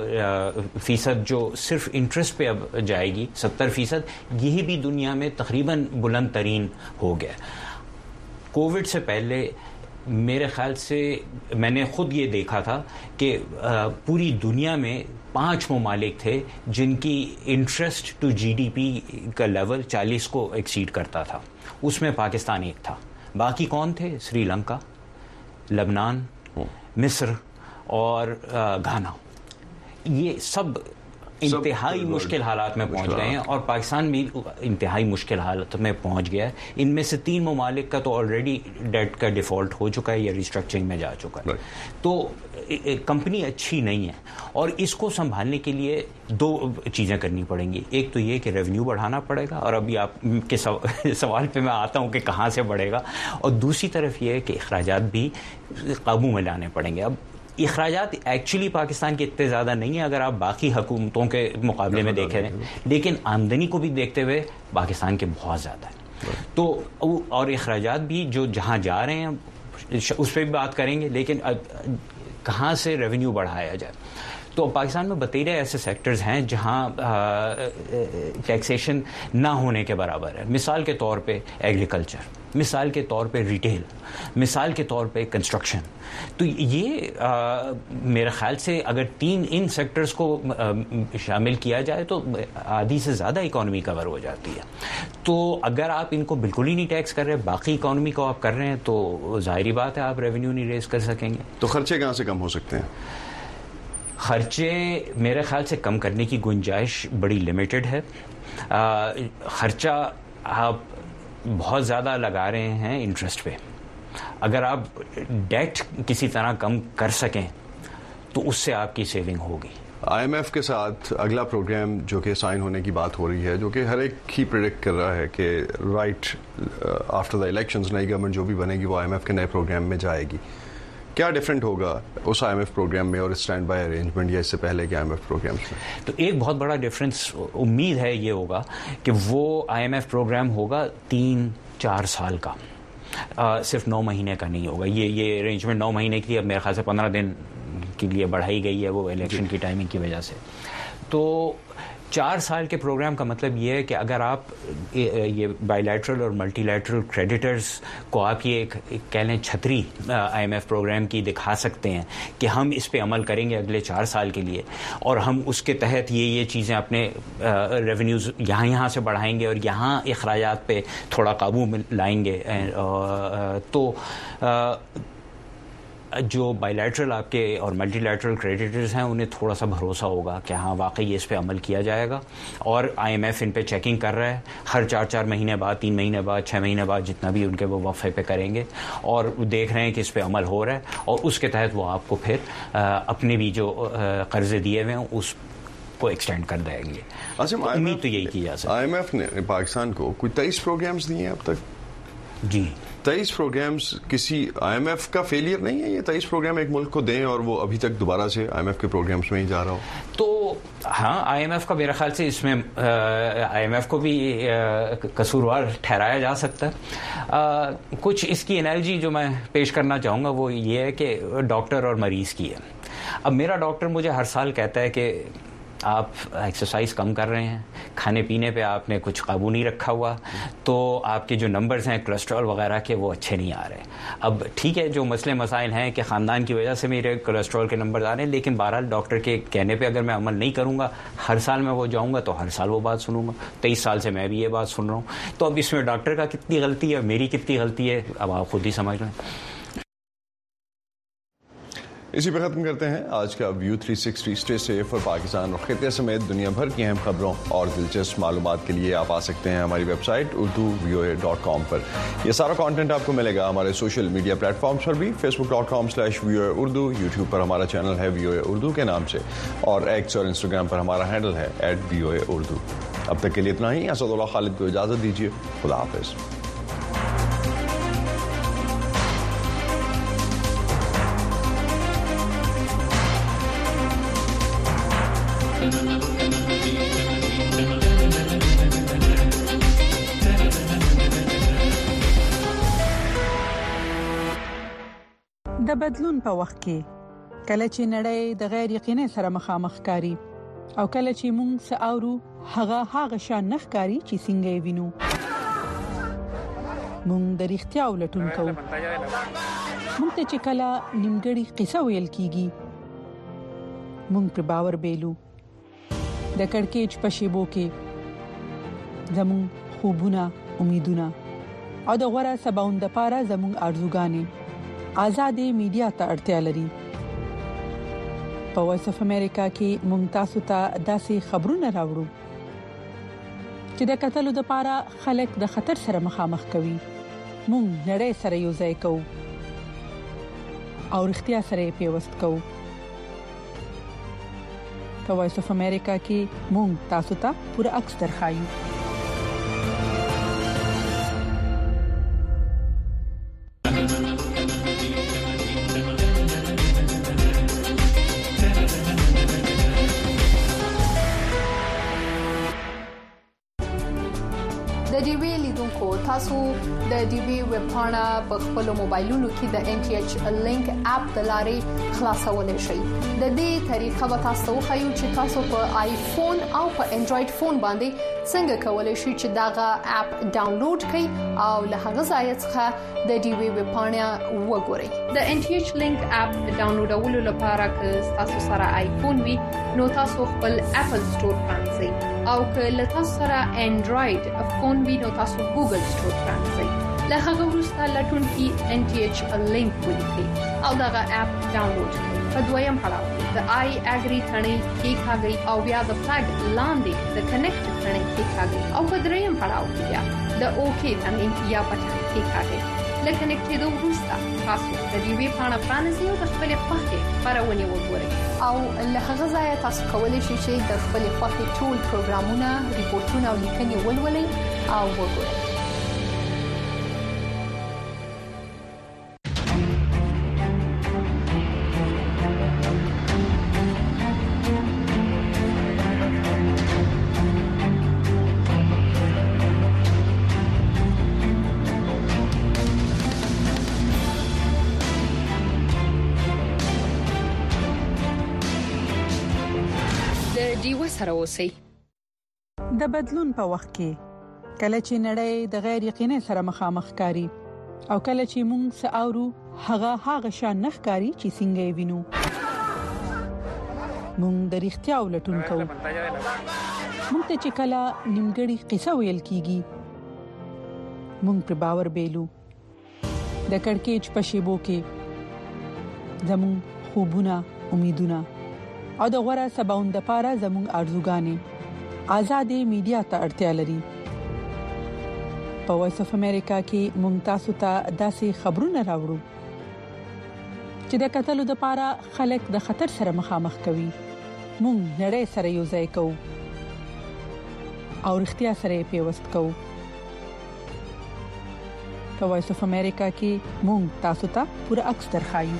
S2: فیصد جو صرف انٹرسٹ پہ اب جائے گی 70%, یہی بھی دنیا میں تقریباً بلند ترین ہو گیا. کووڈ سے پہلے میرے خیال سے میں نے خود یہ دیکھا تھا کہ پوری دنیا میں 5 ممالک تھے جن کی انٹرسٹ ٹو جی ڈی پی کا لیول 40 کو ایکسیڈ کرتا تھا. اس میں پاکستان ایک تھا. باقی کون تھے؟ سری لنکا، لبنان، مصر اور گھانا. یہ سب انتہائی مشکل حالات میں پہنچ گئے ہیں اور پاکستان بھی انتہائی مشکل حالت میں پہنچ گیا ہے. ان میں سے 3 ممالک کا تو آلریڈی ڈیٹ کا ڈیفالٹ ہو چکا ہے یا ریسٹرکچرنگ میں جا چکا ہے. تو کمپنی اچھی نہیں ہے اور اس کو سنبھالنے کے لیے 2 چیزیں کرنی پڑیں گی. ایک تو یہ کہ ریونیو بڑھانا پڑے گا اور ابھی آپ کے سوال پہ میں آتا ہوں کہ کہاں سے بڑھے گا, اور دوسری طرف یہ کہ اخراجات بھی قابو میں لانے پڑیں گے. اب اخراجات ایکچولی پاکستان کے اتنے زیادہ نہیں ہیں اگر آپ باقی حکومتوں کے مقابلے میں دیکھیں, لیکن آمدنی کو بھی دیکھتے ہوئے پاکستان کے بہت زیادہ ہے. تو اور اخراجات بھی جو جہاں جا رہے ہیں اس پہ بھی بات کریں گے, لیکن کہاں سے ریونیو بڑھایا جائے. تو پاکستان میں بتیرے ایسے سیکٹرز ہیں جہاں ٹیکسیشن نہ ہونے کے برابر ہے. مثال کے طور پہ ایگریکلچر, مثال کے طور پہ ریٹیل, مثال کے طور پہ کنسٹرکشن. تو یہ میرے خیال سے اگر 3 ان سیکٹرز کو شامل کیا جائے تو آدھی سے زیادہ اکانومی کور ہو جاتی ہے. تو اگر آپ ان کو بالکل ہی نہیں ٹیکس کر رہے, باقی اکانومی کو آپ کر رہے ہیں, تو ظاہری بات ہے آپ ریونیو نہیں ریز کر سکیں گے.
S1: تو خرچے کہاں سے کم ہو سکتے ہیں؟
S2: خرچے میرے خیال سے کم کرنے کی گنجائش بڑی لمیٹڈ ہے. خرچہ آپ بہت زیادہ لگا رہے ہیں انٹرسٹ پہ. اگر آپ ڈیٹ کسی طرح کم کر سکیں تو اس سے آپ کی سیونگ ہوگی.
S1: آئی ایم ایف کے ساتھ اگلا پروگرام جو کہ سائن ہونے کی بات ہو رہی ہے, جو کہ ہر ایک ہی پریڈکٹ کر رہا ہے کہ رائٹ آفٹر دا الیکشنز نئی گورنمنٹ جو بھی بنے گی وہ آئی ایم ایف کے نئے پروگرام میں جائے گی. کیا ڈفرینٹ ہوگا اس آئی ایم ایف پروگرام میں اور اسٹینڈ بائی ارینجمنٹ یا اس سے پہلے کے آئی ایم ایف پروگرام میں؟
S2: تو ایک بہت بڑا ڈفرینس امید ہے یہ ہوگا کہ وہ آئی ایم ایف پروگرام ہوگا 3-4 سال کا, صرف 9 مہینے کا نہیں ہوگا. یہ ارینجمنٹ 9 مہینے کی اب میرے خیال سے 15 دن کے لیے بڑھائی گئی ہے وہ الیکشن کی ٹائمنگ کی وجہ سے. تو 4 سال کے پروگرام کا مطلب یہ ہے کہ اگر آپ یہ بائی لیٹرل اور ملٹی لیٹرل کریڈیٹرز کو آپ یہ کہہ لیں چھتری آئی ایم ایف پروگرام کی دکھا سکتے ہیں کہ ہم اس پہ عمل کریں گے اگلے 4 سال کے لیے, اور ہم اس کے تحت یہ چیزیں اپنے ریونیوز یہاں سے بڑھائیں گے اور یہاں اخراجات پہ تھوڑا قابو میں لائیں گے. تو جو بائی لیٹرل آپ کے اور ملٹی لیٹرل کریڈیٹرز ہیں انہیں تھوڑا سا بھروسہ ہوگا کہ ہاں واقعی اس پہ عمل کیا جائے گا, اور آئی ایم ایف ان پہ چیکنگ کر رہا ہے ہر 4 مہینے بعد, 3 مہینے بعد, 6 مہینے بعد, جتنا بھی ان کے وہ وقفے پہ کریں گے, اور دیکھ رہے ہیں کہ اس پہ عمل ہو رہا ہے, اور اس کے تحت وہ آپ کو پھر اپنے بھی جو قرضے دیے ہوئے ہیں اس کو ایکسٹینڈ کر دیں گے. امید تو یہی کی جا سکتی ہے.
S1: آئی ایم ایف نے پاکستان کو کوئی 23 پروگرامز دیے ہیں اب تک.
S2: جی
S1: 23 پروگرامز کسی آئی ایم ایف کا فیلئر نہیں ہے. یہ 23 پروگرام ایک ملک کو دیں اور وہ ابھی تک دوبارہ سے آئی ایم ایف کے پروگرامز میں ہی جا رہا ہو.
S2: تو ہاں آئی ایم ایف کا میرے خیال سے اس میں آئی ایم ایف کو بھی قصوروار ٹھہرایا جا سکتا ہے. کچھ اس کی انالوجی جو میں پیش کرنا چاہوں گا وہ یہ ہے کہ ڈاکٹر اور مریض کی ہے. اب میرا ڈاکٹر مجھے ہر سال کہتا ہے کہ آپ ایکسرسائز کم کر رہے ہیں, کھانے پینے پہ آپ نے کچھ قابو نہیں رکھا ہوا, تو آپ کے جو نمبرز ہیں کولیسٹرول وغیرہ کے وہ اچھے نہیں آ رہے. اب ٹھیک ہے جو مسئلے مسائل ہیں کہ خاندان کی وجہ سے میرے کولیسٹرول کے نمبر آ رہے ہیں, لیکن بہرحال ڈاکٹر کے کہنے پہ اگر میں عمل نہیں کروں گا, ہر سال میں وہ جاؤں گا تو ہر سال وہ بات سنوں گا. 23 سال سے میں بھی یہ بات سن رہا ہوں. تو اب اس میں ڈاکٹر کا کتنی غلطی ہے, میری کتنی غلطی ہے, اب آپ خود ہی سمجھ لیں.
S1: اسی پہ ختم کرتے ہیں آج کا ویو 360. اسٹے سیف, اور پاکستان اور خطے سمیت دنیا بھر کی اہم خبروں اور دلچسپ معلومات کے لیے آپ آ سکتے ہیں ہماری ویب سائٹ urduvoa.com پر. یہ سارا کانٹینٹ آپ کو ملے گا ہمارے سوشل میڈیا پلیٹ فارمز پر بھی, facebook.com/voaurdu, یوٹیوب پر ہمارا چینل ہے VOA اردو کے نام سے, اور ایکس اور انسٹاگرام پر ہمارا ہینڈل ہے @VOA Urdu. اب تک کے لیے اتنا ہی. اسد اللہ خالد کو اجازت دیجیے. خدا حافظ.
S14: د بدلون په وخت کې کله چې نړۍ د غیر یقیني سره مخامخ کاری او کله چې موږ ساورو هغه شان نخکاری چې څنګه وینو موږ د اړتیا ولټون کوو موږ ته چې کله نیمګړی قصه ویل کیږي موږ پر باور بیلو د کڑکېچ په شیبو کې زموږ خوبونه امیدونه او د غوړه سباوند لپاره زموږ ارزوګانې آزادې میډیا ته اړتیا لري په وایس اف امریکا کې موږ تاسو ته داسې خبرونه راوړو چې د قتلو لپاره خلک د خطر سره مخامخ کوي موږ نړۍ سره یو ځای کوو او اړتیا سره پیوست کوو په وایس اف امریکا کې موږ تاسو ته پوره عکس درخایو
S7: تاسو د ډي وی ویب پاڼه په خپل موبایلونو کې د ان ټي ایچ لینک اپ د لارې خلاصولای شئ د دې طریقه به تاسو خو چې تاسو په آیفون او په انډراید فون باندې څنګه کولای شئ چې داغه اپ ډاونلوډ کړئ او له هغه ځای څخه د ډي وی ویب پاڼه وګورئ د ان ټي ایچ لینک اپ ډاونلوډولو لپاره که تاسو سره آیفون وي نو تاسو خپل اپل سٹور پرانځئ او که له تاسو سره انډراید فون وي نو تاسو ګوګل سٹور پرانځئ له هغه وروسته لټون کې ان ټي ایچ لینک ولیکئ او داغه اپ ډاونلوډ کړئ په دویم پړاو د آی اګری ثنې کې ښاګي او بیا د فلګ لاندې د کنیکټ ثنې کې ښاګي او په دریم پړاو کې بیا د اوکې ثنې یا بټن کې ښاګي لکه نکټېدو وروسته تاسو د دې وی پاڼه پرانیزئ او د خپل خوښې خبرونه وګورئ او له هغه ځای تاسو کولی شئ چې د خپل خوښې ټول پروګرامونه ریپورتونه او لیکنې ولولئ او وګورئ
S14: سره اوسئ د بدلون په وخت کې کله چې نړۍ د غیر یقیني سره مخامخ کاری او کله چې موږ ساورو هغه شان نخکاری چې څنګه وینو موږ د اړتیا ولټون کوو موږ ته چې کله نیمګړی قصه ویل کیږي موږ پر باور بیلو د کڑکېچ په شیبو کې زموږ خوبونه امیدونه او د غوړه سباوند لپاره زموږ ارزوګانې آزادې میډیا ته اړتیا لري په وایس اف امریکا کې موږ تاسو ته داسې خبرونه راوړو چې د قتلو لپاره خلک د خطر سره مخامخ کوي موږ نړۍ سره یو ځای کوو او اړتیا سره پیوست کوو په وایس اف امریکا کې موږ تاسو ته پوره عکس درخایو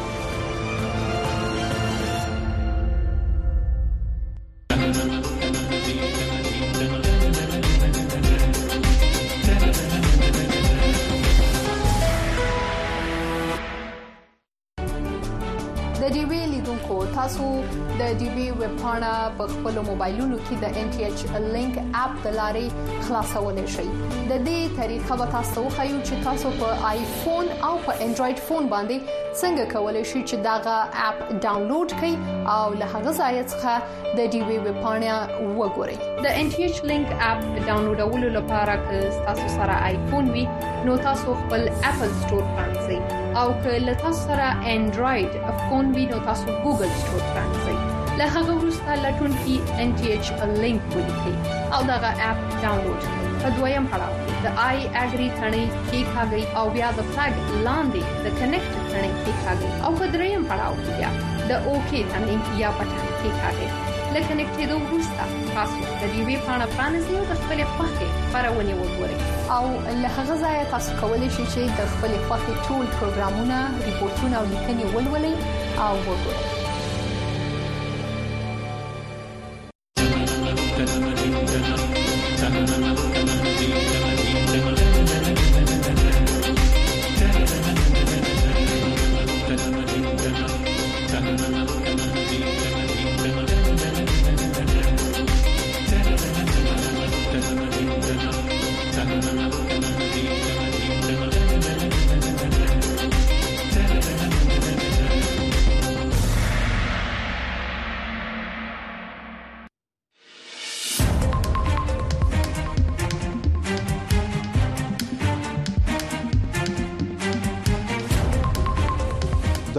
S7: تاسو د ډي وی ویب پاڼه په خپل موبایلونو کې د ان ټي ایچ لینک اپ د لارې خلاصولای شئ د دې طریقه به تاسو خو چې تاسو په آیفون او په انډراید فون باندې څنګه کولای شئ چې داغه اپ ډاونلوډ کړئ او له هغه ځای څخه د ډي وی ویب پاڼه وګورئ د ان ټي ایچ لینک اپ ډاونلوډولو لپاره که تاسو سره آیفون وي نو تاسو خپل اپل سٹور پرانځئ او که له تاسو سره انډراید فون وي نو تاسو ګوګل سٹور پرانځئ له هغه وروسته لټون کې ان ټي ایچ لینک ولیکئ او داغه اپ ډاونلوډ کړئ په دویم پړاو د آی اګری ثنې کې ښاګي او بیا د فلګ لاندې د کنیکټ ثنې کې ښاګي او په دریم پړاو کې بیا د اوکې ثنې یا بټن کې ښاګي لکه نکټېدو وروسته تاسو د دې وی پاڼه پرانیزئ او د خپل خوښې خبرونه وګورئ او له هغه ځای تاسو کولی شئ چې د خپل خوښې ټول پروګرامونه ریپورتونه او لیکنې ولولئ او وګورئ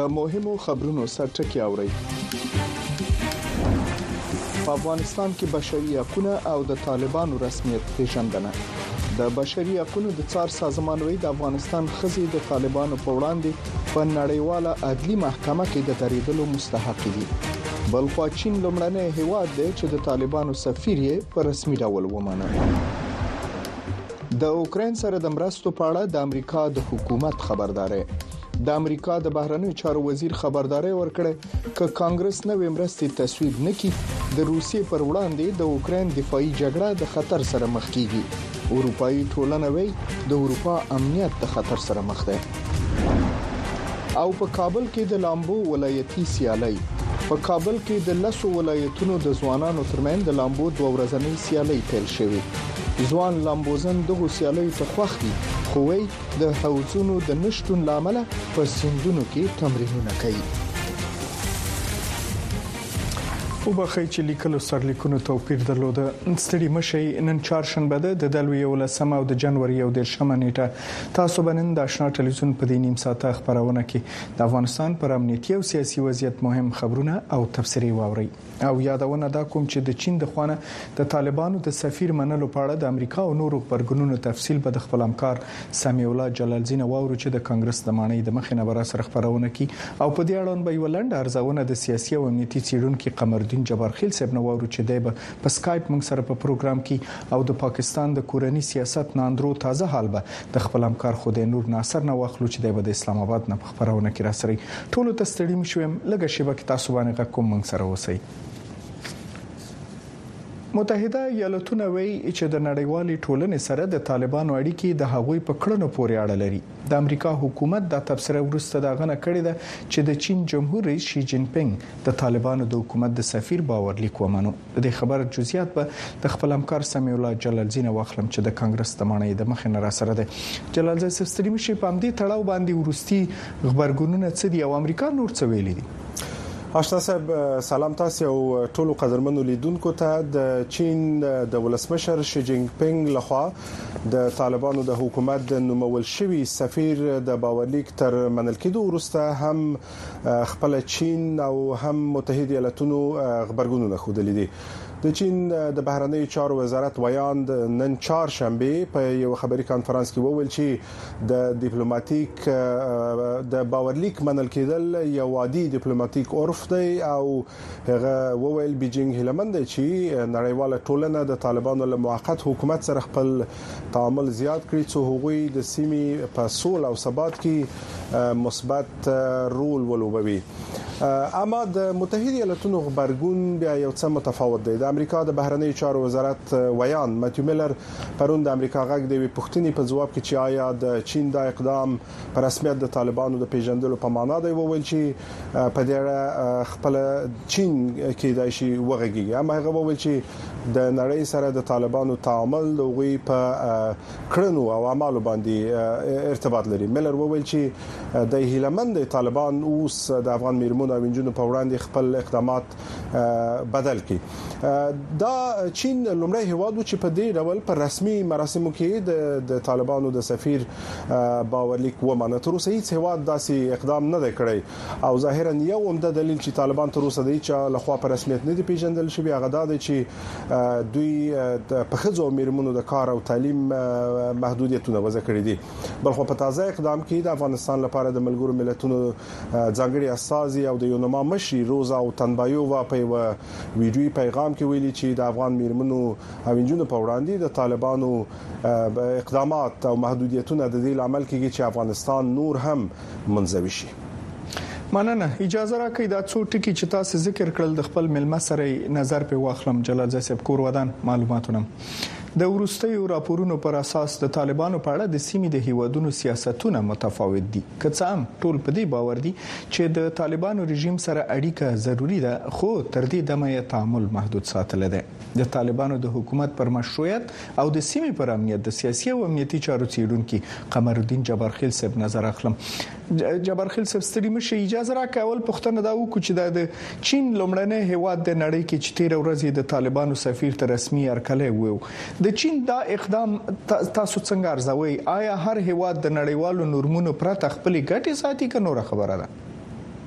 S15: د مهمو خبرونو سرټکی اورئ. په افغانستان کې بشري حقوقونه او د طالبانو رسمیت پیژندنه. د بشري حقوقو د څار سازمان وی د افغانستان خزي د طالبانو په وړاندې په نړیواله عدلي محکمه کې د دریدلو مستحق دي. بلخوا چین لومړنی هیواد دی چې د طالبانو سفیر یې په رسمي ډول ومانه. د اوکرين سره د مرستو په اړه د امریکا د حکومت خبرداري. د امریکا د بهرنیو چارو وزیر خبرداري ورکړه چې کانګرس نوې مرستې تصویب نکړي د روسیې پر وړاندې د اوکرين دفاعي جګړه د خطر سره مخ کیږي. اروپאי ټولنه وی د اروپا امنیت د خطر سره مخ ده. او په کابل کې د لامبو ولایتي سیالي. په کابل کې د لسو ولایتونو د ځوانانو ترمن د لامبو د ورځنۍ سیالي پیل شوې. ځوان لامبوزن دغه سیالي ته خوښ دي خو د حوضونو د نشټون لامل په سیندونو کې تمرینونه کوي. او بخی چې لیکلو سرلیکونو توپیر درلوده. ستړي مشي نن چهارشنبه د دلوي 11 او د جنوري 11 نیټه تاسو بنن د آشنا ټلویزیون په دې نیم ساعته خبرونه کې د افغانستان پر امنیتي او سیاسي وضعیت مهم خبرونه او تفسیری واوري. او یادونه دا کوم چې د چین د خوانه د طالبانو د سفیر منلو په اړه د امریکا او نورو خبرګونونو تفصیل به د خپل همکار سمیع الله جلالزین واورو چې د کانګرس د معنی د مخینه بر سره خبرونه کی او په دې اړه به ولند ارزونه د سیاسي او امنیتي څیړونکو قمر جبارخیل صاحب نو ورو چې دی په سکایپ موږ سره په پروګرام کې او د پاکستان د کورنی سیاست ناندرو تازه حال به د خپل همکار خدای نور ناصر نو واخلو چې دی د اسلام آباد نه خبرونه کې را سره ټولو ته ستړي مشوم لږه شیبه کې تاسو باندې کوم موږ سره وسی. متحده ایالاتونه وایي چې د نړیوالې ټولنې سره د طالبانو اړیکې د هغوی په کړنو پورې اړه لري. د امریکا حکومت د تبصره ورسته د غنه کړی ده چې د چین جمهور رئیس شي جین پینګ د طالبانو د حکومت د سفیر باورلیک ومنو. د خبر جزئیات به د خپل همکار سمیع الله جلالزین واخلم چې د کانګرس د معنی د مخینه را سره ده. جلالزین سستری مشي په امدی تړاو باندې ورستي خبرګونونه څه دي او امریکا نور څه ویلي دي.
S9: آشنا صاحب سلام تاسو او ټولو قدرمنو لیدونکو ته. د چین د ولسمشر شي جین پینګ لخوا د طالبانو د حکومت د نومول شوی سفیر د باورلیک تر منل کېدو وروسته هم خپل چین او هم متحده ایالاتونو خبرګونونه خوده دي. د چین د بهرنیو چارو وزارت ویاند نن چهارشنبه په یو خبري کانفرنس کې وویل چې د ډیپلوماټیک د باورلیک منل کېدل یو عادي ډیپلوماټیک عرف دی او هغه وویل بیجینګ هلمند چې نړیواله ټولنه د طالبانو له موقت حکومت سره خپل تعامل زیات کړي چې هغوی د سیمې په سول او ثبات کې مثبت رول ولوبوي. اما د متحده ایالاتونو خبرګون بیا یو څه متفاوت دی. د امریکا د بهرنیو چارو وزارت ویان ماتیو میلر پرون د امریکا غږ د پښتني په جواب کې چې آیا د چین د اقدام پر رسمیت د طالبانو د پیژندلو په معنا دی وویل چې په دې خپل چین کې د شي وغږیږي. اما هغه وویل چې د نړۍ سره د طالبانو تعامل دوی په کړنو او اعمالو باندې ارتباط لري. میلر وویل چې د هیلمند طالبان اوس د افغان میرمنو او انجونو په وړاندې خپل اقدامات بدل کړي. دا چین لومړی هیواد چې په دې ډول پر رسمي مراسمو کې د طالبانو د سفیر باورلیک ومنه. تر اوسه هیڅ هیواد داسې اقدام نه کړی او ظاهرا یو عمده دلیل چې طالبان تر اوسه د چې لخوا په رسمیت نه دي پیژندل شوی هغه دا دی چې دوی په خځو میرمنو د کار او تعلیم محدودیتونه وضع کړی دي. بلخو په تازه اقدام کې د افغانستان لپاره د ملګرو ملتونو ځانګړي استازي او د یونما مشي روزا او تنبایووا په ویډیوي پیغام کې ویلي چې د افغان میرمنو او انجونو په وړاندې د طالبانو اقدامات او محدودیتونه د دې عمل کوي چې افغانستان نور هم منزوي شي.
S15: مننه. اجازه راکړئ دا څو ټکي چې تاسو ذکر کړل د خپل ملما سره نظر په واخلم. جلال صاحب کور ودان معلوماتونه د ورستیو راپورونو پر اساس د طالبانو په اړه د سیمې د هیوادونو سیاستونه متفاوت دي. که څه هم ټول په دې باور دي چې د طالبانو رژیم سره اړیکه ضروری ده خو تر دې دمه تعامل محدود ساتل دي. د طالبانو د حکومت پر مشروعیت او د سیمې پر امنیت د سیاسي او امنیتي چارو څیړونکو قمرالدین جبارخیل صاحب نظر اخلم. جبارخیل صاحب ستړي مشه اجازه راکړئ اول پښتنه دا وکړو چې د چین لومړنی هیواد د نړۍ کې چې 13 ورځې د طالبانو سفیر ته رسمي ارکلې وو. د چین دا اقدام تاسو څنګه ارزوي؟ آیا هر هیواد د نړیوالو نورمونو پرته خپل ګټې ساتي که نور خبره ده؟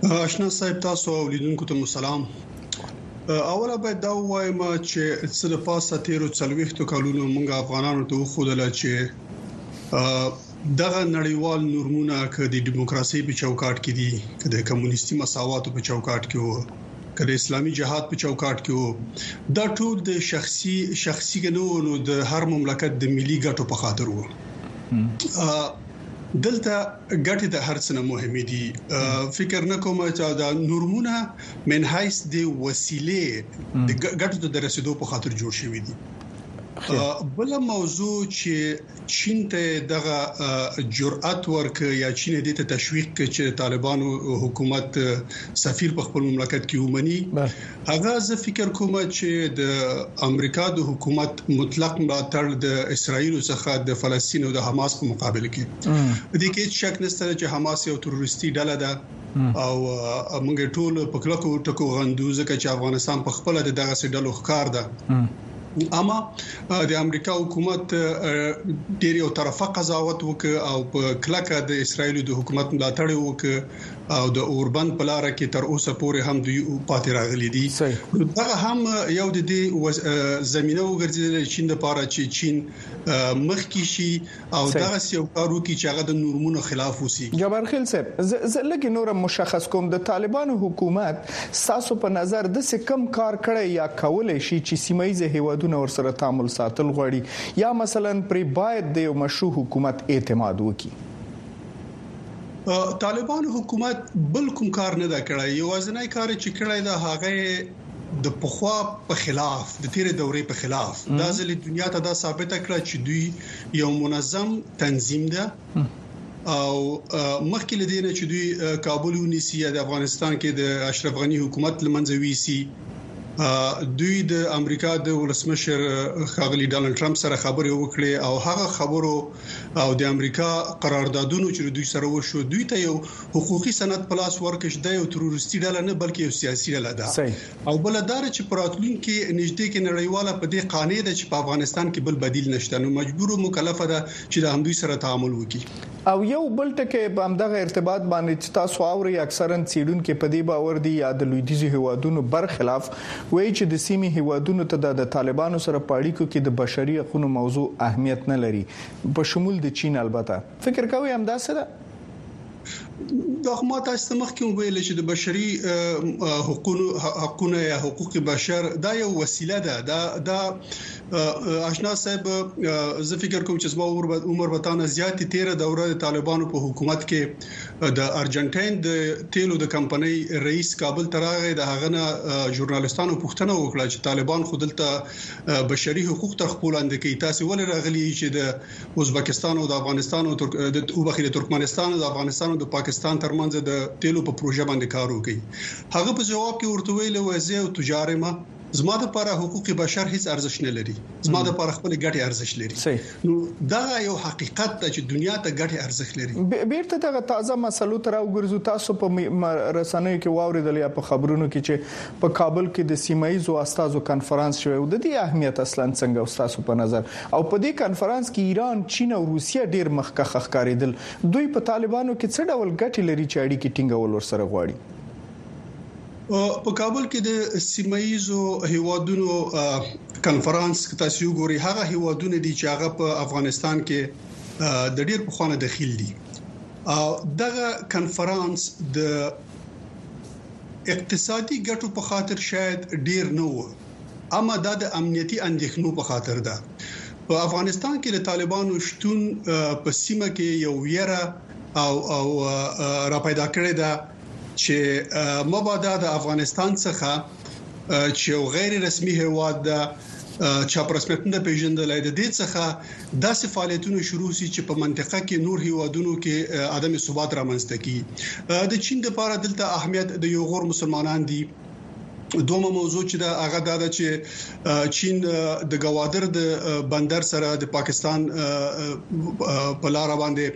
S16: آشنا صاحب تاسو اولیدونکو ته سلام. اوله باید دا وایم چې څه د پاسه تیرو 40 کلونو موږ افغانانو ته خودل چې دغه نړیوال نورمونه ک د دیموکراسي په چوکاټ کې دي ک د کمونیستي مساوات په چوکاټ کې وو ک د اسلامي جهاد په چوکاټ کې وو دا ټول د شخصي نو د هر مملکت د ملي ګټو په خاطر وو. دلته ګټه د هر څه نه مهمه دي. فکر نه کوم چې دا نورمونه من حیث د وسیله د ګټو د رسیدو په خاطر جوړ شوی دي. بل موضوع چې چین ته دغه جرأت ورک یا چین دې ته تشویق کوي چې طالبانو حکومت سفیر په خپل مملکت کې ومني، هغه زه فکر کوم چې د امریکا د حکومت مطلق ملاتړ د اسرایل څخه د فلسطین او د حماس په مقابل کې دې کې شک نشته چې حماس یو تروریستي ډله ده او موږ ټول په کلکو ټکو غندو ځکه چې افغانستان په خپل دغه سډلو ښکار ده. اما د امریکا حکومت ډېر یو طرفه قضاوت وکړ او په کلکه د اسرایل د حکومت ملاتړ وکړ او د اوربند په لار کې تر اوسه پورې هم دوی پاتې راغلي دي. دا هم یو د دې زمينه وګرځیدل چین لپاره چې چین مخکې شي او دغه یو کارو کې چې هغه د نورمونو خلاف وسی.
S15: جبار خیل صاحب زه لکه نور مشخص کوم د طالبانو حکومت ساسو په نظر د کم کار کړی یا کولای شي چې سیمایي هیوادونه ورسره تعامل ساتل غواړي یا مثلا پر باید د یو مشروع حکومت اعتماد وکړي.
S16: طالبان حکومت بل کوم کار نه دا کړی، یوازینی کار چې کړی دا هغه د پخوا په خلاف د تیر دورې په خلاف دا ځلې دنیا ته دا ثابت کړ چې دوی یو منظم تنظیم ده او مخکې لدینه چې دوی کابل ونیسي د افغانستان کې د اشرف غنی حکومت لمنځه ویسي، دوی د امریکا د ولسمشر ښاغلي ډانلډ ټرمپ سره خبرې وکړې او هغه خبرو او د امریکا قراردادونو چې دوی سره وشو دوی ته یو حقوقي سند پلاس ورکړ د یو تروریستي ډله نه بلکې یو سیاسي ډله ده او بلدار چې پراتلون کې نږدې کې نړیواله په دې قانې ده چې په افغانستان کې بل بدیل نشته نو مجبور مکلفه ده چې د همدوی سره تعامل وکړي.
S15: او یو بل ټکي په همدغه ارتباط باندې تاسو اوري اکثرا سیډون کې په دې باور دي یا د لویدیځ هیوادونو برخلاف وایي چې د سیمې هیوادونو ته د طالبانو سره پاړیکو کې د بشري حقوقو موضوع اهمیت نه لري په شمول د چین. البته فکر کوي هم دا څه ده؟
S16: دا ما تاسو مخکې ویل چې د بشري حقوقونه یا حقوق بشر دا یو وسیله ده. دا آشنا صاحب زه فکر کوم چې زما عمر وطن زیات 13 دوره د طالبانو په حکومت کې د ارجنټاین د تیلو د کمپنۍ رئیس کابل تراغه د هغه ژورنالستانو پوښتنه وکړه چې طالبان خودلته بشري حقوق تر خپل اند کې تاسو ولې راغلي چې د ازبکستان او د افغانستان او د ترکمنستان او د افغانستان او د پاکستان ترمنځ د تیلو په پروژه باندې کار وکړي. هغه په جواب کې ورته ویل وځي او تجارمه زما د لپاره حقوق بشر هیڅ ارزښت نه لري، زما د لپاره خپل ګټې ارزښت لري. نو دا یو حقیقت ده چې دنیا ته ګټې ارزښت لري.
S15: بیرته دغه تازه مسلو تر وګرځو تاسو په رسنیو کې واوریدل یا په خبرونو کې چې په کابل کې د سیمایي استادو کانفرنس شوی او د دې اهمیت اصلا څنګه تاسو په نظر او په دې کانفرنس کې ایران، چین او روسیا ډیر مخکخ ښکارېدل، دوی په طالبانو کې څه ډول ګټې لري چې اړیکې ټینګول ورسره غواړي؟
S16: په کابل کې د سیمایي هیوادونو کانفرنس کې تاسو ګوري هغه هیوادونه دي چې هغه په افغانستان کې د ډیر پخوانه دخیل دي. دغه کانفرنس د اقتصادي ګټو په خاطر شاید ډیر نه و، اما دا د امنیتي اندېښنو په خاطر ده. په افغانستان کې د طالبانو شتون په سیمه کې یو ویره او را پیدا کړی ده چې مبادا د افغانستان څخه چې غیر رسمي هیواد ده چې په رسمیت نه پیژندل د دې څخه داسې فعالیتونه شروع شي چې په منطقه کې نور هیوادونو کې عدم ثبات رامنځته کی. د چین لپاره دلته اهمیت د یو غور مسلمانان دي. دومره موضوع چې دا هغه دا چې چین د گوادر د بندر سره د پاکستان په لار باندې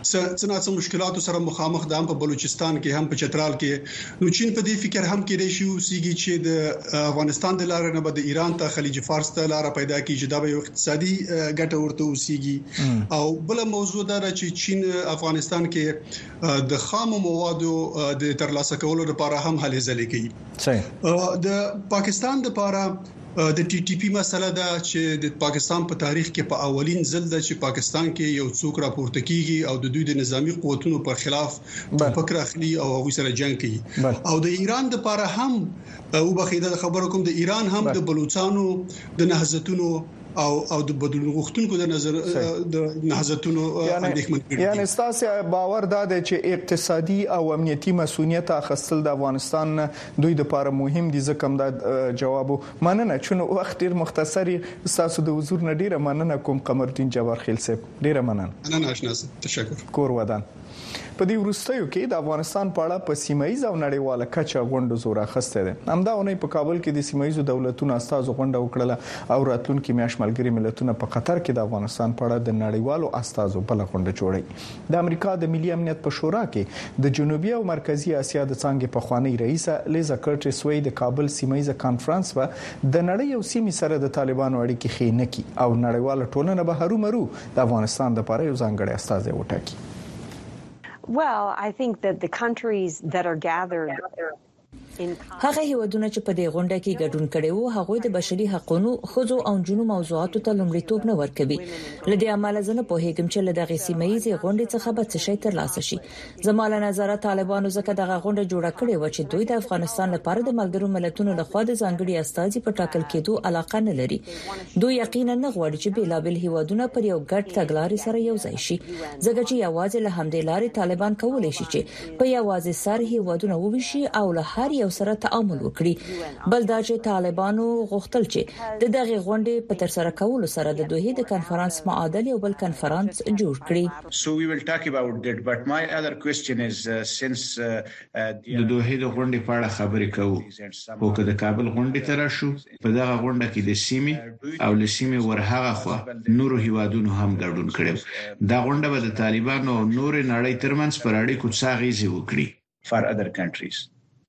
S16: څنګه مشکلاتو سره مخامخ ده، هم په بلوچستان کې هم په چترال کې. نو چین په دې فکر هم کې راشي اوسېږي چې د افغانستان د لارې نه به د ایران ته خلیج فارس ته لار پیدا کیږي، دا به یو اقتصادي ګټه ورته اوسېږي. او بل موضوع دا چې چین افغانستان کې د خام موادو د ترلاسه کولو لپاره هم هلې ځلې کوي. صحیح. د پاکستان لپاره د ټي ټي پی مسله دا چې د پاکستان په تاریخ کې په اولین ځل د چې پاکستان کې یو څوک راپورته کیږي او د دوی د نظامی قوتونو پر خلاف فکر اخلي او هغه سره جنگ کوي. او د ایران لپاره هم او بخیده خبرو کوم، د ایران هم د بلوچستانو د نهضتونو او د بدلون غوښتونکو د نظر د نهضتونو اندېښمن کړي.
S15: یعنی تاسو باور دا دی چې اقتصادي او امنیتي مسؤلیت اخیستل د افغانستان دوی د لپاره مهم دي. ځکه هم دا جواب مننه چې وخت ډیر مختصری تاسو د حضور نه ډیره مننه کوم. قمرالدین جبار خیل صاحب ډیره مننه.
S16: انا آشنا تشکر.
S15: کور ودان. په دې وروستیو کې د افغانستان په اړه په سیمایي او نړیواله کچه غونډه زور اخیسته ده. همدا ونې په کابل کې د سیمایي دولتونو استازو غونډه وکړه او راتلونکي میاشت ملګری ملتونه په قطر کې د افغانستان په اړه د نړیوالو استازو بل غونډه جوړي. د امریکا د ملي امنیت په شورا کې د جنوبي او مرکزی اسیا د څنګه په خوانی رئیس لیزا کرټس وی د کابل سیمایي کانفرنس په د نړۍ او سیمې سره د طالبانو اړیکې خینه کی او نړیواله ټولنه به هرومرو د افغانستان لپاره یو ځانګړی استازي وټاکي.
S17: Well, I think that the countries that are gathered
S18: هغه هیوادونه چې په دې غونډه کې ګډون کړي وو هغه د بشري حقوقو خزو او جنو موضوعاتو ته لومړیتوب نه ورکوي. لدې عمله زنه په هیګم چې له دغه سیمایي غونډې څخه به څه شي تر لاسه شي. زماله نظر طالبانو ځکه دغه غونډه جوړه کړې و چې دوی د افغانستان لپاره د ملګرو ملتونو لخوا د ځانګړي استازي په ټاکل کېدو علاقه نه لري. دوی یقینا نه غواړي چې بیلابل هیوادونه پر یو ګډ تګلارې سره یو ځای شي. ځکه چې یوازې له همدې لارې طالبان کولای شي چې په یوازې سر هیوادونه وویشي او له هر یو سره تعامل وکړي. بل دا چې طالبانو غوښتل چې د دغه غونډې په تر سره کولو سره د دوه د کانفرنس معادل یو بل کانفرنس جوړ کړي.
S19: So we will talk about that, but my other question is since د دوه د غونډې په اړه خبرې کوو او که د کابل غونډې تر شو په دغه غونډه کې د سیمې او لسیمې ورهغه خو نورو هیوادونو هم ګډون کړي. دا غونډه به د طالبانو او نور نړۍ ترمنځ پر اړیکو څه اغیزه وکړي for other countries.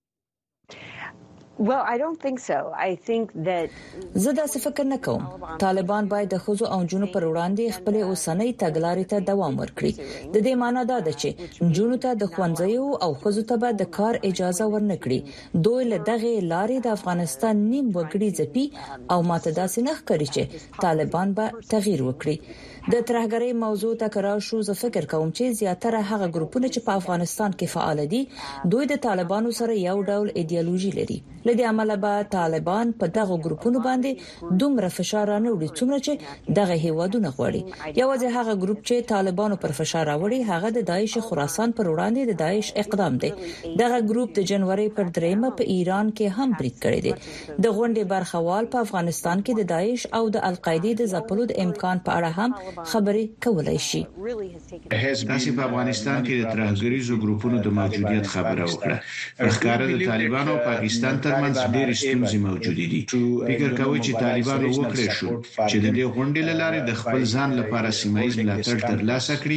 S17: Well, I don't think so. I think that
S18: زه دا څه فکر نه کوم. طالبان باید د خزو او جنو پر وړاندې خپل اوسنۍ تګلارې ته دوام ورکړي. د دې معنی دا ده چې جنو ته د خوندزیو او خزو ته به د کار اجازه ورنکړي. دوی له دغه لارې د افغانستان نیم وګړي ځپي او ماته داسې نه ښکاري چې طالبان به تغییر وکړي. د ترهګرۍ موضوع تکرار شو. زه فکر کوم چې زیاتره هغه ګروپونه چې په افغانستان کې فعال دي دوی د طالبانو سره یو ډول ایدئولوژي لري. لدې عمله به طالبان په دغه ګروپونو باندې دومره فشار نه وړي څومره چې دغه هیوادونه غواړي. یوازې هغه ګروپ چې طالبانو پر فشار راوړي هغه د داعش خراسان پر وړاندې د داعش اقدام دی. دغه ګروپ د جنوري پر 3 په ایران کې هم برید کړی دی. د غونډې برخوال په افغانستان کې د داعش او د القاعده د ځپلو د امکان په اړه هم خبرې کولای شي.
S19: تاسو په افغانستان کې د ترهګریزو ګروپونو د موجودیت خبره وکړه. ښکارا د طالبانو او پاکستان ترمنځ ډېر ستونزې موجودې دي. فکر کوي چې طالبانو وکړي شو چې د دې غونډې لاره د خپل ځان لپاره سیمایي ملاتړ ترلاسه کړي.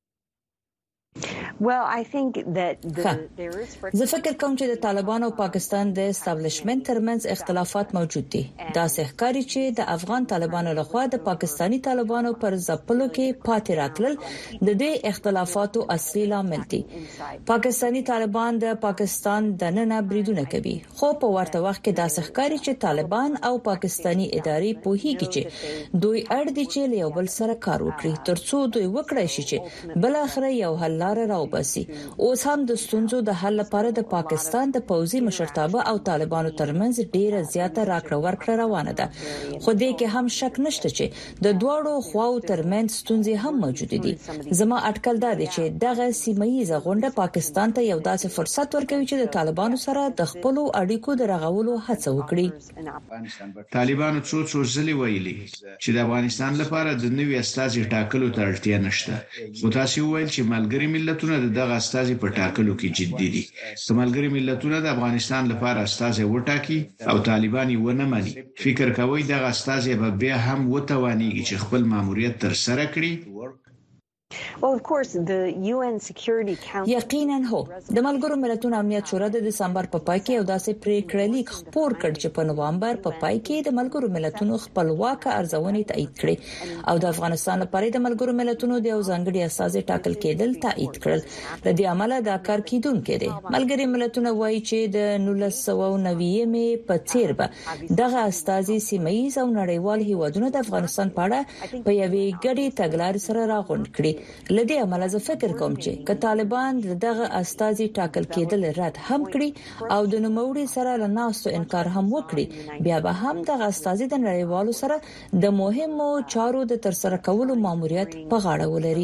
S17: Well, I think that
S18: زه فکر کوم چې د طالبان او پاکستان د استابلیشمنت ترمنځ اختلافات موجود دي. دا ښکاري چې د افغان طالبانو لخوا د پاکستانی طالبانو پر ځپلو کې پاتې راتلل د دې اختلافاتو اصلي لامل دي. پاکستانی طالبان د پاکستان د نن بریدونه کوي، خو په ورته وخت کې دا ښکاري چې طالبان او پاکستانی ادارې په هیڅ کې دوی اړ دي چې یو بل سره کار وکړي ترڅو دوی وکړي شي چې بل اخر یو حل لار راو باسي. اوس هم د ستونزو د حل لپاره د پاکستان د پوځي مشرتابه او طالبانو ترمنځ ډیره زیاته راکړه ورکړه روانه ده. خو دې کې هم شک نشته چې د دوړو خواو ترمنځ ستونزې هم موجود دي. زما اټکل دا دی چې دغه سیمایي غونډه پاکستان ته یو داسې فرصت ورکوي چې د طالبانو سره د خپل اړیکو د رغولو هڅه وکړي.
S19: طالبانو څو ځلې ویلي چې د افغانستان لپاره د نوي استازي ټاکلو ته اړتیا نشته. خو تاسو ویل چې ملګری ملتونه دغه استازي په ټاکلو کې جدي دي. ملګری ملتونه د افغانستان لپاره استازي وټاکي او طالبان یې ونه مني. فکر کوي دغه استازي به بیا هم وتوانیږي چې خپل ماموریت تر سره کړي.
S17: Well, of course, the UN Security Council.
S18: یقینا هو د ملګرو ملتونو امنیت شورا د دسمبر په پای کې یو داسې پریکړه لیک خپور کړ چې په نوامبر په پای کې د ملګرو ملتونو خپلواک ارزونې تایید کړې او د افغانستان لپاره د ملګرو ملتونو د یو ځانګړي اساس ټاکل کېدل تایید کړل. د دې عمله د کار کیدونکو دي. ملګري ملتونو وایي چې د 1990 په څیر به دغه استازي سیمایي او نړیوال هیوادونو د افغانستان په اړه په یوې ګډي تګلارې سره راغونډ کړي. لدې عمله زه فکر کوم چې که طالبان دغه استازي ټاکل کېدل رد هم کړي او د نوموړي سره له ناستو انکار هم وکړي بیا به هم دغه استازي د نړیوالو سره د مهمو چارو د ترسره کولو ماموریت په غاړه ولري.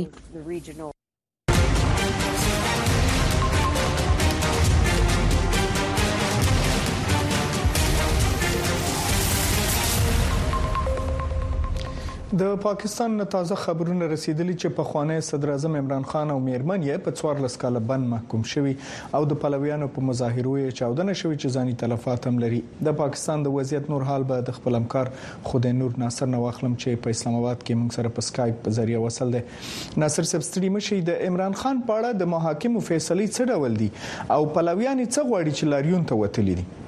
S15: د پاکستان نه تازه خبرونه رسیدلي چې په خوانی صدر اعظم عمران خان او میرمن یې په 14 کاله بند محکوم شوی او د پلویانو په مظاهرو یې چاودنه شوی چې ځاني تلفات هم لري. د پاکستان د وضعیت نور حال به د خپل همکار خدای نور ناصر نواخلم چې په اسلام آباد کې موږ سره په سکایپ په ذریعہ وصل دي. ناصر صاحب ستړي مشي د عمران خان په اړه د محاکمو فیصله څه ډول دي او پلویان څه غواړي چې لاریون ته وتلي دي؟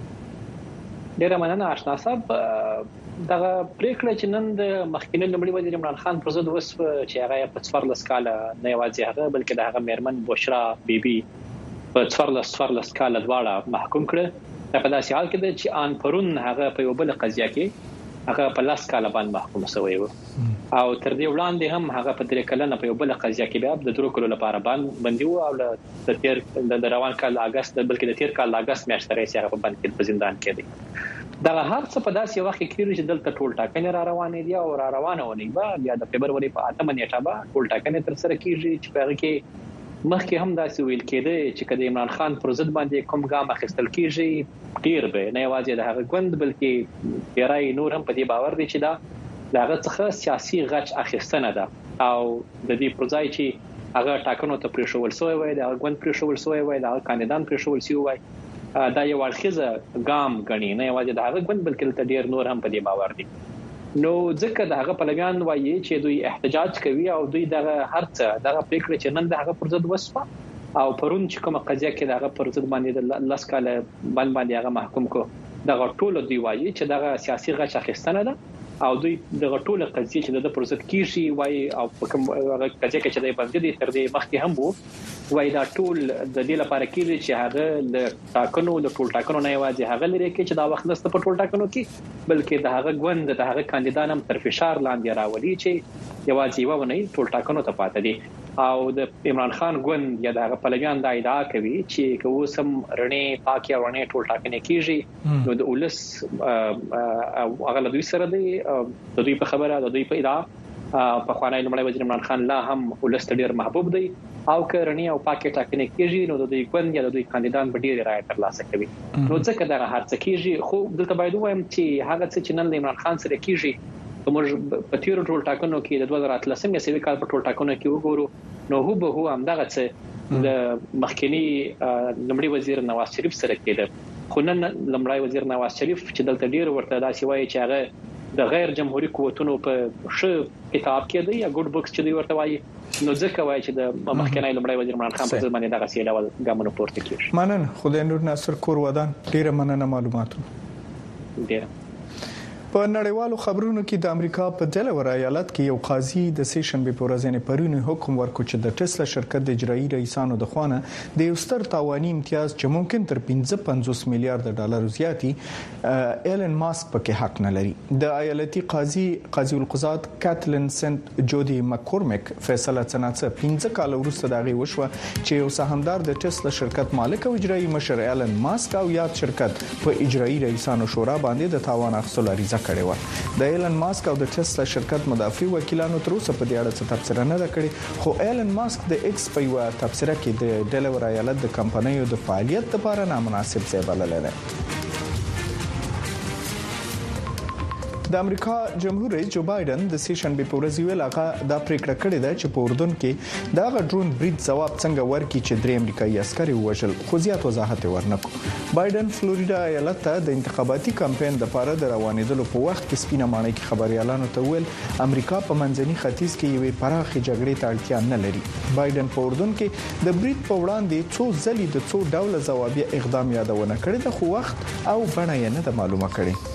S12: ډیره مننه آشنا صاحب. دغه پریکړه چې نن د مخکینی لومړي وزیر عمران خان پر ضد وسو چې هغه په 14 کاله نه یوازې هغه بلکې د هغه میرمن بشرا بیبي په 14 کاله دواړه محکوم کړه. په داسې حال کې چې ان پرون هغه په یو بل قضیه کې هغه په 10 کاله باندې محکوم شوی و او تر دې وړاندې هم هغه په 3 کلنه په یو بل قضیه کې بیا د 3 کلو لپاره باندې و او د روان کال اگست بلکې د 13 کال اگست میاشتې راځي هغه په باندې په زندان کې دی. دا هر څه په داسې وخت کې کېږي چې دلته ټول ټاکنې را روانې دي او را روانه ونی به یا د فبرवरी په 8 نیټه به ټول ټاکنې تر سره کېږي چې په هغه کې مخکې هم داسې ویل کېده چې کله عمران خان پر ضد باندې کوم ګام اخیستل کېږي ډیر به نه یوازې د هغه ګوند بلکې ډیرای نور هم په دې باور دي چې دا هغه څخه سیاسي غچ اخیستنه ده او د دې پروژې چې هغه ټاکنو ته پریښول شوی وای د ګوند پریښول شوی وای د کاندیدان پریښول شوی وای دا یو اړخیزه ګام غني نه یوازې د هغه ګوند بلکې ته ډیر نور هم په دې باور دي. نو ځکه د هغه پلویان وایي چې دوی احتجاج کوي او دوی دغه هرڅه دغه پریکړه چې نن د هغه پر ضد وسپا او پرون چې کومه قضیه کې دغه پر ضد باندې د 10 کاله باندې هغه محکوم کو دغه ټول دوی وایي چې دغه سیاسي غچ اخیستنه ده او دوی دغه ټول قضیه چې د پر ضد کیږي وایي او کوم قضیه کې چې د باندې تر دې مخکې هم وو وایي دا ټول د دې لپاره کېږي چې هغه د ټاکنو د ټول ټاکنو نه یوازې هغه لري چې دا وخت نست په ټول ټاکنو کې بلکې د هغه ګوند د هغه کاندیدان هم تر فشار لاندې راولي چې یوازې یو نه ټول ټاکنو ته پاتې دي او د عمران خان ګوند یا د هغه پلویان دا ادعا کوي چې کوسم رڼې پاکي او رڼې ټول ټاکنې کیږي نو د اولس هغه له دوی سره دی د دوی په خبره د دوی په ادعا په خوانی لومړی وزیر عمران خان لا هم ولست ډیر محبوب دی او کرنی او پاکي ټاکنې کیږي نو د دوی ګوند یا د دوی کاندیدان به ډیر رائے ترلاسه کوي. نو ځکه دا هر څه کیږي خو دلته باید وایم چې هغه څه چې نن عمران خان سره کیږي کوم په تیر ټول ټاکنو کې د 2013 میاشتې کال په ټول ټاکنو کې وګورو نو هو هم دغه څه د مخکنی لومړي وزیر نواز شریف سره کېده خو نن لومړی وزیر نواز شریف چې دلته ډیر ورته داسې وایي چې هغه د غیر جمهوریت قوتونو په کتاب کې دی یا ګډ بوکس چې دی ورته وایي نو ځکه وایي چې د مخکنی لومړی وزیر عمران خان په ځای باندې دغه سیل ول ګامونه پورته کیږي.
S15: مننه خدای نور ناصر کور ودان ډیر مننه معلوماتو.
S12: ډیر
S15: په نړیوالو خبرونو کې د امریکا په ډلور ایالت کې یو قاضي د سیشنبه په ورځ نه پرونی حکم ورکړ چې د ټسلا شرکت د اجرایي رئیسانو د خوانه د یو ستر تاواني امتیاز چې ممکن تر 55 میلیارډ ډالر زیاتی ایلن ماسک پکې حق نه لري. د ایالتي قاضي القضات کاتلین سنت جودي مکورمک فیصله څنګه 15 کال وروسته دغه وشوه چې یو سهامدار د ټسلا شرکت مالک او اجرایي مشر ایلن ماسک او یاد شرکت په اجرایي رئیسانو شورا باندې د تاوان اخیستلو اړیزه کړې و. د ایلن ماسک او د ټسلا شرکت مدافع وکیلانو تر اوسه په دې اړه څه تبصره نه کړې خو ایلن ماسک د ایکس په یو تبصره کې د ډلور ایالت د کمپنیو د فعالیت لپاره نامناسب ځای بللی دی. د امریکا جمهور رئیس جو بایدن د سیشن په ورځ ویل هغه دا پریکړه کړې ده چې په اردن کې دا ډرون برید ځواب څنګه ورکړي چې درې امریکایي عسکر وژل خو زیات وضاحت ورنکړ. بایدن فلوریدا ایالت ته د انتخاباتي کمپاین لپاره د روانېدلو په وخت کې سپینه ماڼۍ کې خبريالانو ته ویل امریکا په منځني ختیځ کې یوې پراخې جګړې ته اړتیا نه لري. بایدن په اردن کې د برید په وړاندې څو ځلې د څو ډول ځوابي اقدام یادونه کړې ده خو وخت او بڼه یې نه معلومه کړې.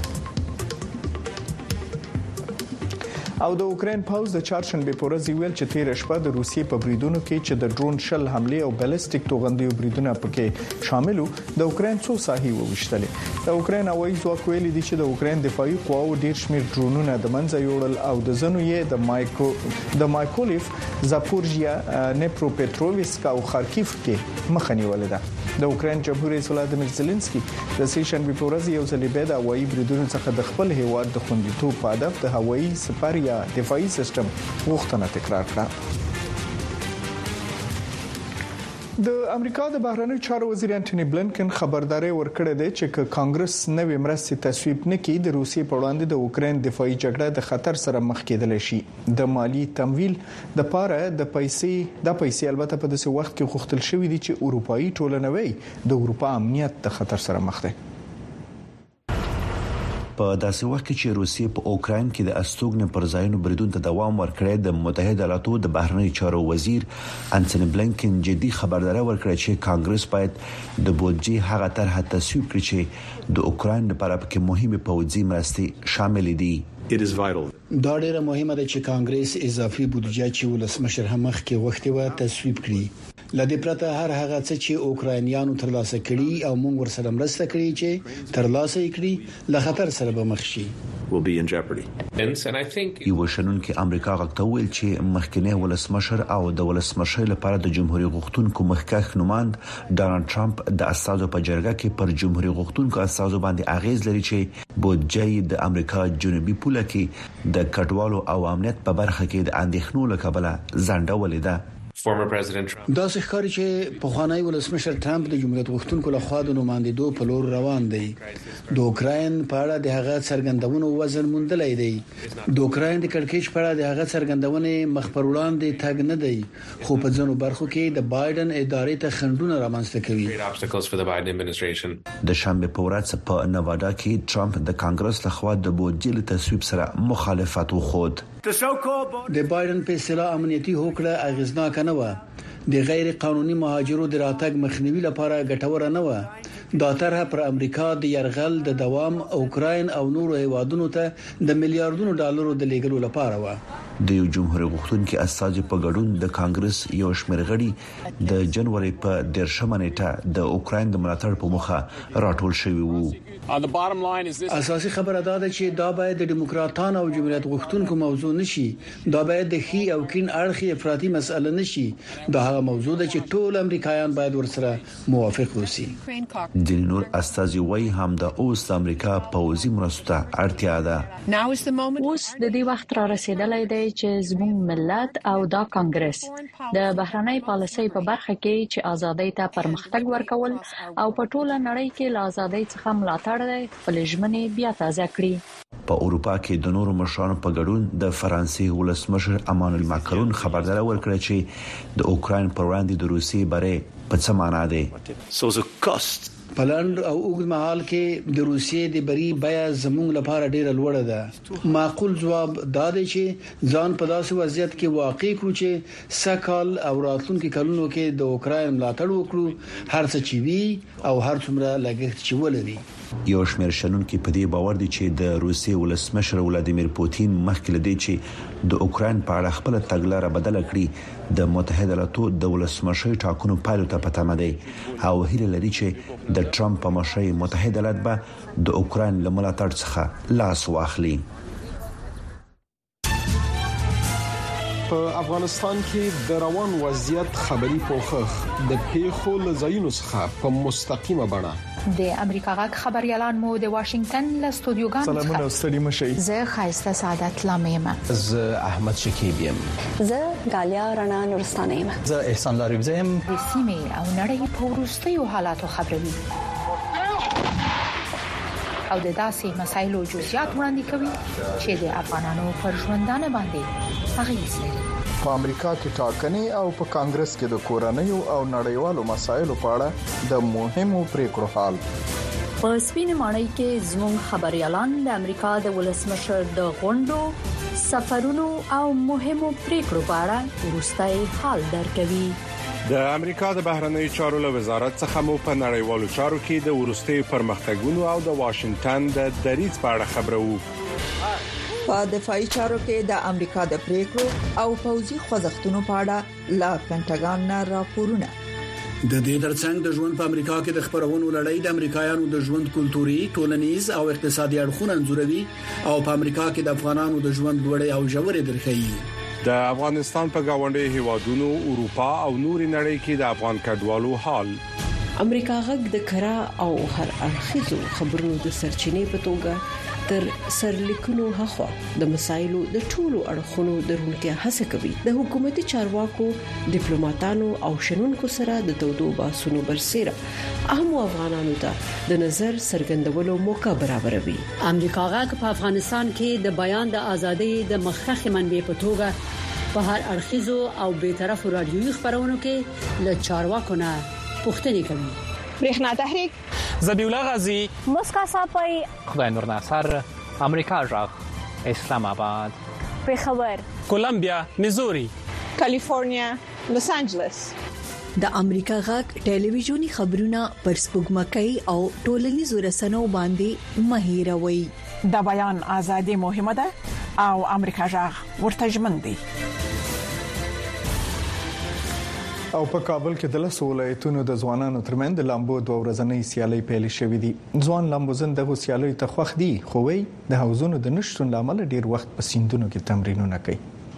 S15: او د اوکرين پاوز د چهارشنبه په ورځ ویل چې تیر شپه د روسیې په بریدونو کې چې د ډرون شل حمله او بالستیک توغندیو بریدونه پکې شاملو د اوکرين څو ساحې ووشتلې. د اوکرين هوایي ځواک ویلي دي چې د اوکرين دفاعي قواو ډیر شمیر ډرونونه د منځه یوړل او د زنو یې د مایکولیف زاپورژیا نیپروپټرووسک او خارکیف کې مخه نیولې ده. د اوکرين جمهور رئیس ولادیمیر زيلنسکي د سیشنبه په ورځ یو ځل بیا د هوایي بریدونو څخه د خپل هیواد د خوندیتوب په هدف د هوایي سپر یا دفاعي سیستم غوښتنه تکرار کړه. د امریکا د بهرنیو چارو وزیر انټونی بلنکن خبرداري ورکړې ده چې کانګرس نوې مرستې تصویب نکړي د روسیې په وړاندې د اوکرين دفاعي جګړه د خطر سره مخ کېدل شي. د مالی تمویل د پاره د پیسې البته په داسې وخت کې غوښتل شوې دي چې اروپאי ټولنوي د اروپا امنیت د خطر سره مخ ده.
S20: په داسې وخت کې چې روسیې په اوکرين کې د استوګن پر ځایونو بریدونو ته دوام ورکړی د متحده ایالاتو د بهرنیو چارو وزیر انټونی بلنکن جدي خبرداري ورکړه چې کانګرس باید د بودجې هغه طرحه تصویب کړي چې د اوکرين لپاره پکې مهمه پوځي مرستې شامل دي.
S21: دا ډیره مهمه ده چې کانګرس اضافي بودجه چې ولسمشر هم مخ کې وخت و تصویب کړي. لدې پرته هر هغه څه چې اوکراینیانو ترلاسه کړي او موږ ورسره مرسته کړي چې ترلاسه کړي له خطر سره به مخ شي.
S20: یو شنن کې امریکا غوښتل چې مخکنی ولسمشر او د ولسمشر لپاره د جمهوریت غوښتونکو مخکښ نوماند ډانلډ ټرمپ د اساسو په جرګه کې پر جمهوریت غوښتونکو اساسو باندې اغیز لري چې بودجې د امریکا جنوبي پوله کې د کډوالو او امنیت په برخه کې د اندېښنو لکبله ځنډولې ده.
S21: دا ښکاري چې په خوانی ولسمشر ټرمپ د جمهوریت غوښتونکو لخوا د نمائندو په لور روان دی. د اوکرين په اړه د هغه څرګندونو وزن موندلای دی. د اوکرين د کړکېچ په اړه د هغه څرګندونې مخ پر وړاندې تګ نه دی خو په ځینو برخو کې د بایدن ادارې ته خنډونه رامنځته کوي.
S20: د شنبه په ورځ په نوادا کې ټرمپ د کانګرس لخوا د بودجې له تصویب سره مخالفت وخوت.
S21: د بایدن په اصطلاح امنیتي هوکړه اغیزناک نه و. د غیر قانوني مهاجرو د راتګ مخنیوي لپاره ګټوره نه و. دا طرح پر امریکا د يرغل د دوام اوکراین او نورو هیوادونو ته د میلیارډونو ډالرو د لیږلو لپاره و.
S20: د یو جمهوریت غوښتونکو اساسي په ګډون د کانګرس یو شمېر غړي د جنوري په 10 نیټه د اوکراین د ملاتړ په مخه راټول شوي وو.
S21: اساسي خبره دا ده چې دا باید د دیموکراتانو او جمهوریت غوښتونکو موضوع نشي. دا باید د خي او کین اړخي افراطي مسله نشي. دا هغه موضوع ده چې ټول امریکایان باید ورسره موافق وسی.
S20: د نور استازي وای هم د اوس امریکا پوځي مرستو ته اړتیا ده.
S22: اوس د دې وخت را رسیدلی دی چې زموږ ملت او دا کانګرس د بهرنۍ پالیسۍ په برخه کې چې ازادۍ ته پرمختګ ورکول او په ټوله نړۍ کې له ازادۍ څخه ملاتړ خپل ژمنې بیا تازه کړې.
S20: په اروپا کې د نورو مشرانو په ګډون د فرانسې ولسمشر امانوئل ماکرون خبرداری ورکړه چې د اوکراین پر وړاندې د روسیې بری په څه معنا ده.
S21: پلند او اوږد مهال کې د روسیې د بری بیا زموږ لپاره ډیره لوړه ده. معقول ځواب دا دی چې ځان په داسې وضعیت کې واقع کړو چې سکهال او راتلونکي کلونو کې د اوکراین ملاتړ وکړو هر څه چې وی او هر څومره لګښت چې ولري.
S20: یو شمېر شنونکو په دې باور دي چې د روسیې ولسمشر ولادیمیر پوتین مخکې لدی چې د اوکراین په اړه خپل تګلارې بدل کړي د متحده ایالاتو د ولسمشر ټاکنو پایلو ته پته مده او هیله لري چې د ټرمپ په مشرۍ متحده ایالات به د اوکراین له ملاتړ څخه لاس واخلي.
S23: په افغانستان کې د روان وضعیت خبري پوښښ د پیښو لزاینو څخه په مستقیمه بڼه
S24: د امریکا غږ خبريالان مو د واشنگټن له استودیوګانو
S15: سلامونه ستړي مشي.
S24: زه خایسته سعادت لامیم.
S25: زه احمد شکیب یم.
S26: زه غالیا رڼا نورستانه یم.
S25: زه احسان لاریبزه یم.
S24: د سیمې او نړۍ په ورستیو حالاتو خبروي. او د داسې مسایلو جزئیات وړاندې کوي چې د افغانانو پر ژوندانه باندې اغیز لري.
S15: په امریکا کې ټاکنې او په کانګرس کې د کورنیو او نړیوالو مسایلو په اړه د مهمو پریکړو حال.
S22: په سپینې ماڼۍ کې زموږ خبريالان د امریکا د ولسمشر د غونډو، سفرونو او مهمو پریکړو په اړه وروستي حال درکوي.
S3: د امریکا د بهرنی چارو له وزارت څخه مو په نړیوالو چارو کې د وروستي پرمختګونو او د واشنگټن د دریځ په اړه خبرو.
S4: په دفاعي چارو کې د امریکا د پریکړو او پوځي خوځښتونو په اړه لا پینټاګان نه راپورونه.
S21: د دې ترڅنګ د ژوند په امریکا کې د خبرونو لړۍ د امریکایانو د ژوند کلتوري، ټولنیز او اقتصادي اړخونه انځوروي او په امریکا کې د افغانانو د ژوند لوړې او ژورې درخي.
S3: د افغانستان په گاونډي هیوادونو، اروپا او نوري نړۍ کې د افغان کډوالو حال.
S5: امریکا غږ د کرا او هر اړخیزو خبرونو د سرچینې په توګه تر سرلیکونو هخوا د مسایلو د ټولو اړخونو درونکو هڅه کوي. د حکومتي چارواکو، ډیپلوماټانو او شنونکو سره د تودو باسونو برسېره اهم افغانانو ته د نظر څرګندولو موقع برابروي.
S6: امریکا غږ په افغانستان کې د بیان د ازادۍ د مخکخ منبع په توګه په هر اړخیزو او بیطرف رادیوي خبرونو کې له چارواکو نه پوښتنې کوي.
S10: برېښنا تحریک،
S11: ذبیح الله غازی،
S10: مسکا صافی،
S11: خدای نور ناصر، امریکا غږ، اسلام آباد،
S10: پېښور،
S11: کولمبیا، میزوري،
S10: کالیفورنیا، لوس انجلس.
S22: د امریکا غږ ټلویزیونی خبرونه پر سپوږمکۍ او ټولنیزو رسنیو باندې مهیروي.
S10: د بیان ازادي مهمه ده او امریکا غږ ورته ژمن دي.
S15: او په کابل کې د لسو ولایتونو د ځوانانو ترمنځ د لامبو دوه ورځنۍ سیالۍ پیل شوې دي. ځوان لامبوزن دغه سیالۍ ته خوښ دي، خو وی د حوضونو د نشټون لامل ډیر وخت په سیندونو کې تمرینونه کوي.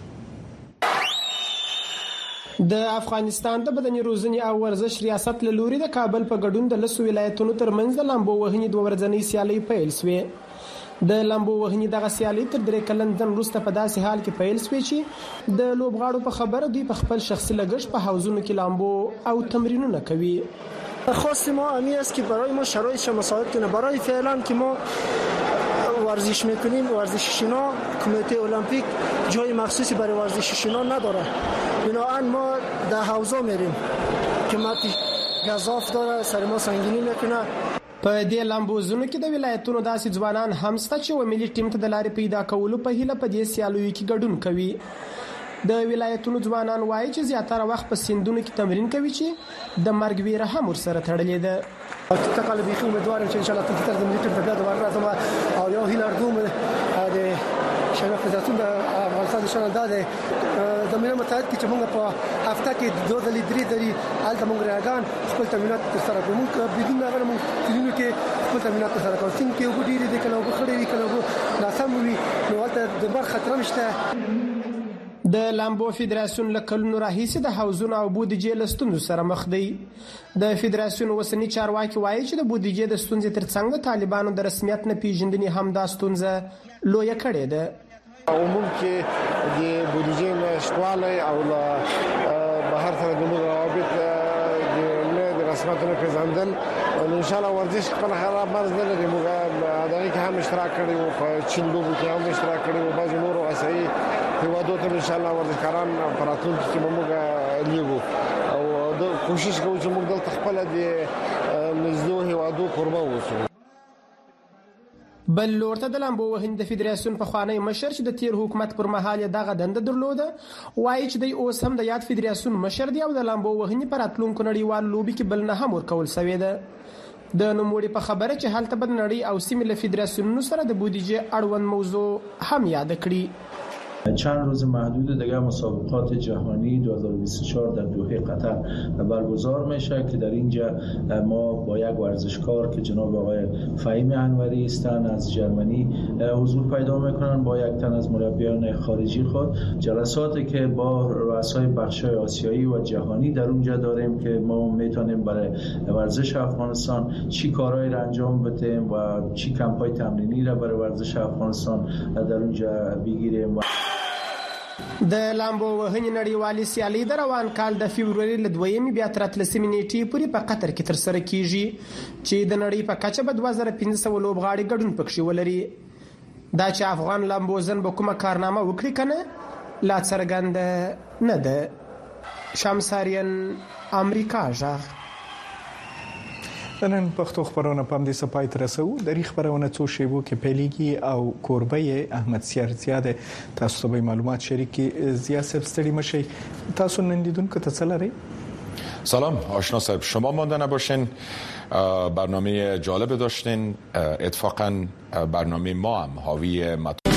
S27: د افغانستان د بدني روزنې او ورزش ریاست له لوري د کابل په ګډون د لسو ولایتونو ترمنځ د لامبو وهنې دوه ورځنۍ سیالۍ پیل شوې. د لامبو وهنې دغه سیالي تر 3 کلن وروسته په داسې حال کې پیل شوې چې د لوبغاړو په خبره دوی په خپل شخصي لګښت په حوضونو کې لامبو او تمرینونه کوي.
S28: خاص ما امی است که برای ما شرایط مساعد کنه. برای فعلا که ما ورزش میکنیم، ورزششینا کمیته المپیک جای مخصوصی برای ورزششینا نداره، بنابراین ما در حوضا میریم که ماتی گزاف داره، سر ما سنگینی میکنه.
S27: په دې لامبوزونو کې د ولایتونو داسې ځوانان هم شته چې و ملي ټیم ته د لارې پیدا کولو په هیله په دې سیالیو کې ګډون کوي. د ولایتونو ځوانان وایي چې زیاتره وخت په سیندونو کې تمرین کوي چې د مرګ ویره هم ورسره تړلې ده.
S28: تقل بيخي امیدوارم چې ان شاء الله تر ملي ټیم ته بیا دوباره راځم او یو هیله کوم د شنه فدراسیون د افغانستان شنه د ملي متحد کې چې موږ په هفته کې 2 ځلې 3 ځلې الته موږ راغان خپل تمرینات تر سره کوو. موږ بدون هغه موږ تلونو کې خپل تمرینات تر سره کوو. څنګه کې وګړي دي کله وګړي وي کله ناسم وي نو الته د بر خطر نشته.
S27: د لامبو فدراسیون له کلونو راهیسې د حوضونو او بودیجې له ستونزو سره مخ دی. د فدراسیون وسنی چارواکي وایي چې د بودیجې د ستونزې ترڅنګ د طالبانو د رسمیت نه پیژندنې هم دا ستونزه لویه کړې ده.
S28: عموم کې د بودیجې نشټواله او بهر سره د روابط د رسمیتونو پیژندل ان شاء الله ورزش خپل خراب مرز نه لري. موږ دغه کې هم اشتراک کړی او په چین لوبو کې هم اشتراک کړی او بعض نورو اساسي هیوادو ته ان شاء الله ورزشکاران پراتون کې موږ لیږو او د کوشش کوو چې موږ دلته خپل د نزدو هیوادو قربا ووسو.
S27: بل لورته د لامبو وهنې د فدراسیون په خوانی مشر چې د تیر حکومت پر مهال دغه دنده درلوده وایي چې د اوس هم د یاد فدراسیون مشر دی او د لامبو وهنې پر اتلونکو نړیوال لوبي کې بل نه هم ورکول شوی ده. د نوموړي په خبره چې حالت بد نړۍ او سیمه له فدراسیونونو سره د بودیجه اړوند موضوع هم یاد کړي.
S29: چند روز محدود دیگر مسابقات جهانی 2024 در دوحه قطر برگزار میشه که در اینجا ما با یک ورزشکار که جناب آقای فهیم انوری هستند از ژرمنی حضور پیدا میکنن با یک تن از مربیان خارجی خود. جلساتی که با رؤسای بخش‌های آسیایی و جهانی در اونجا داریم که ما میتونیم برای ورزش افغانستان چی کارهایی را انجام بدیم و چی کمپای تمرینی را برای ورزش افغانستان در اونجا بگیریم.
S27: د لامبو وهنې نړیوالې سیالۍ د روان کال د فبرवरी ل 2 بیا تر 13 نیټې پورې په قطر کې تر سره کیږي چې د نړۍ په کچه به 2500 لوبغاړي ګډون پکښې ولري. دا چې افغان لامبوزن به کومه کارنامه وکړي کنه لا څرګند نه ده. شمساریان امریکا ژغ.
S15: نن پښتو خبرونه په دې سپای تر رسو د ریخ خبرونه څو شیبو کې پیلېږي او کوربه احمد سیار زیاده تاسو به معلومات شریکی زیاسب ستړي مشي. تاسو نن لیدونکو ته څه لري؟
S1: سلام آشنا صاحب، شما مانده نباشین. برنامه جالب داشتین. اتفاقا برنامه ما هم حاوی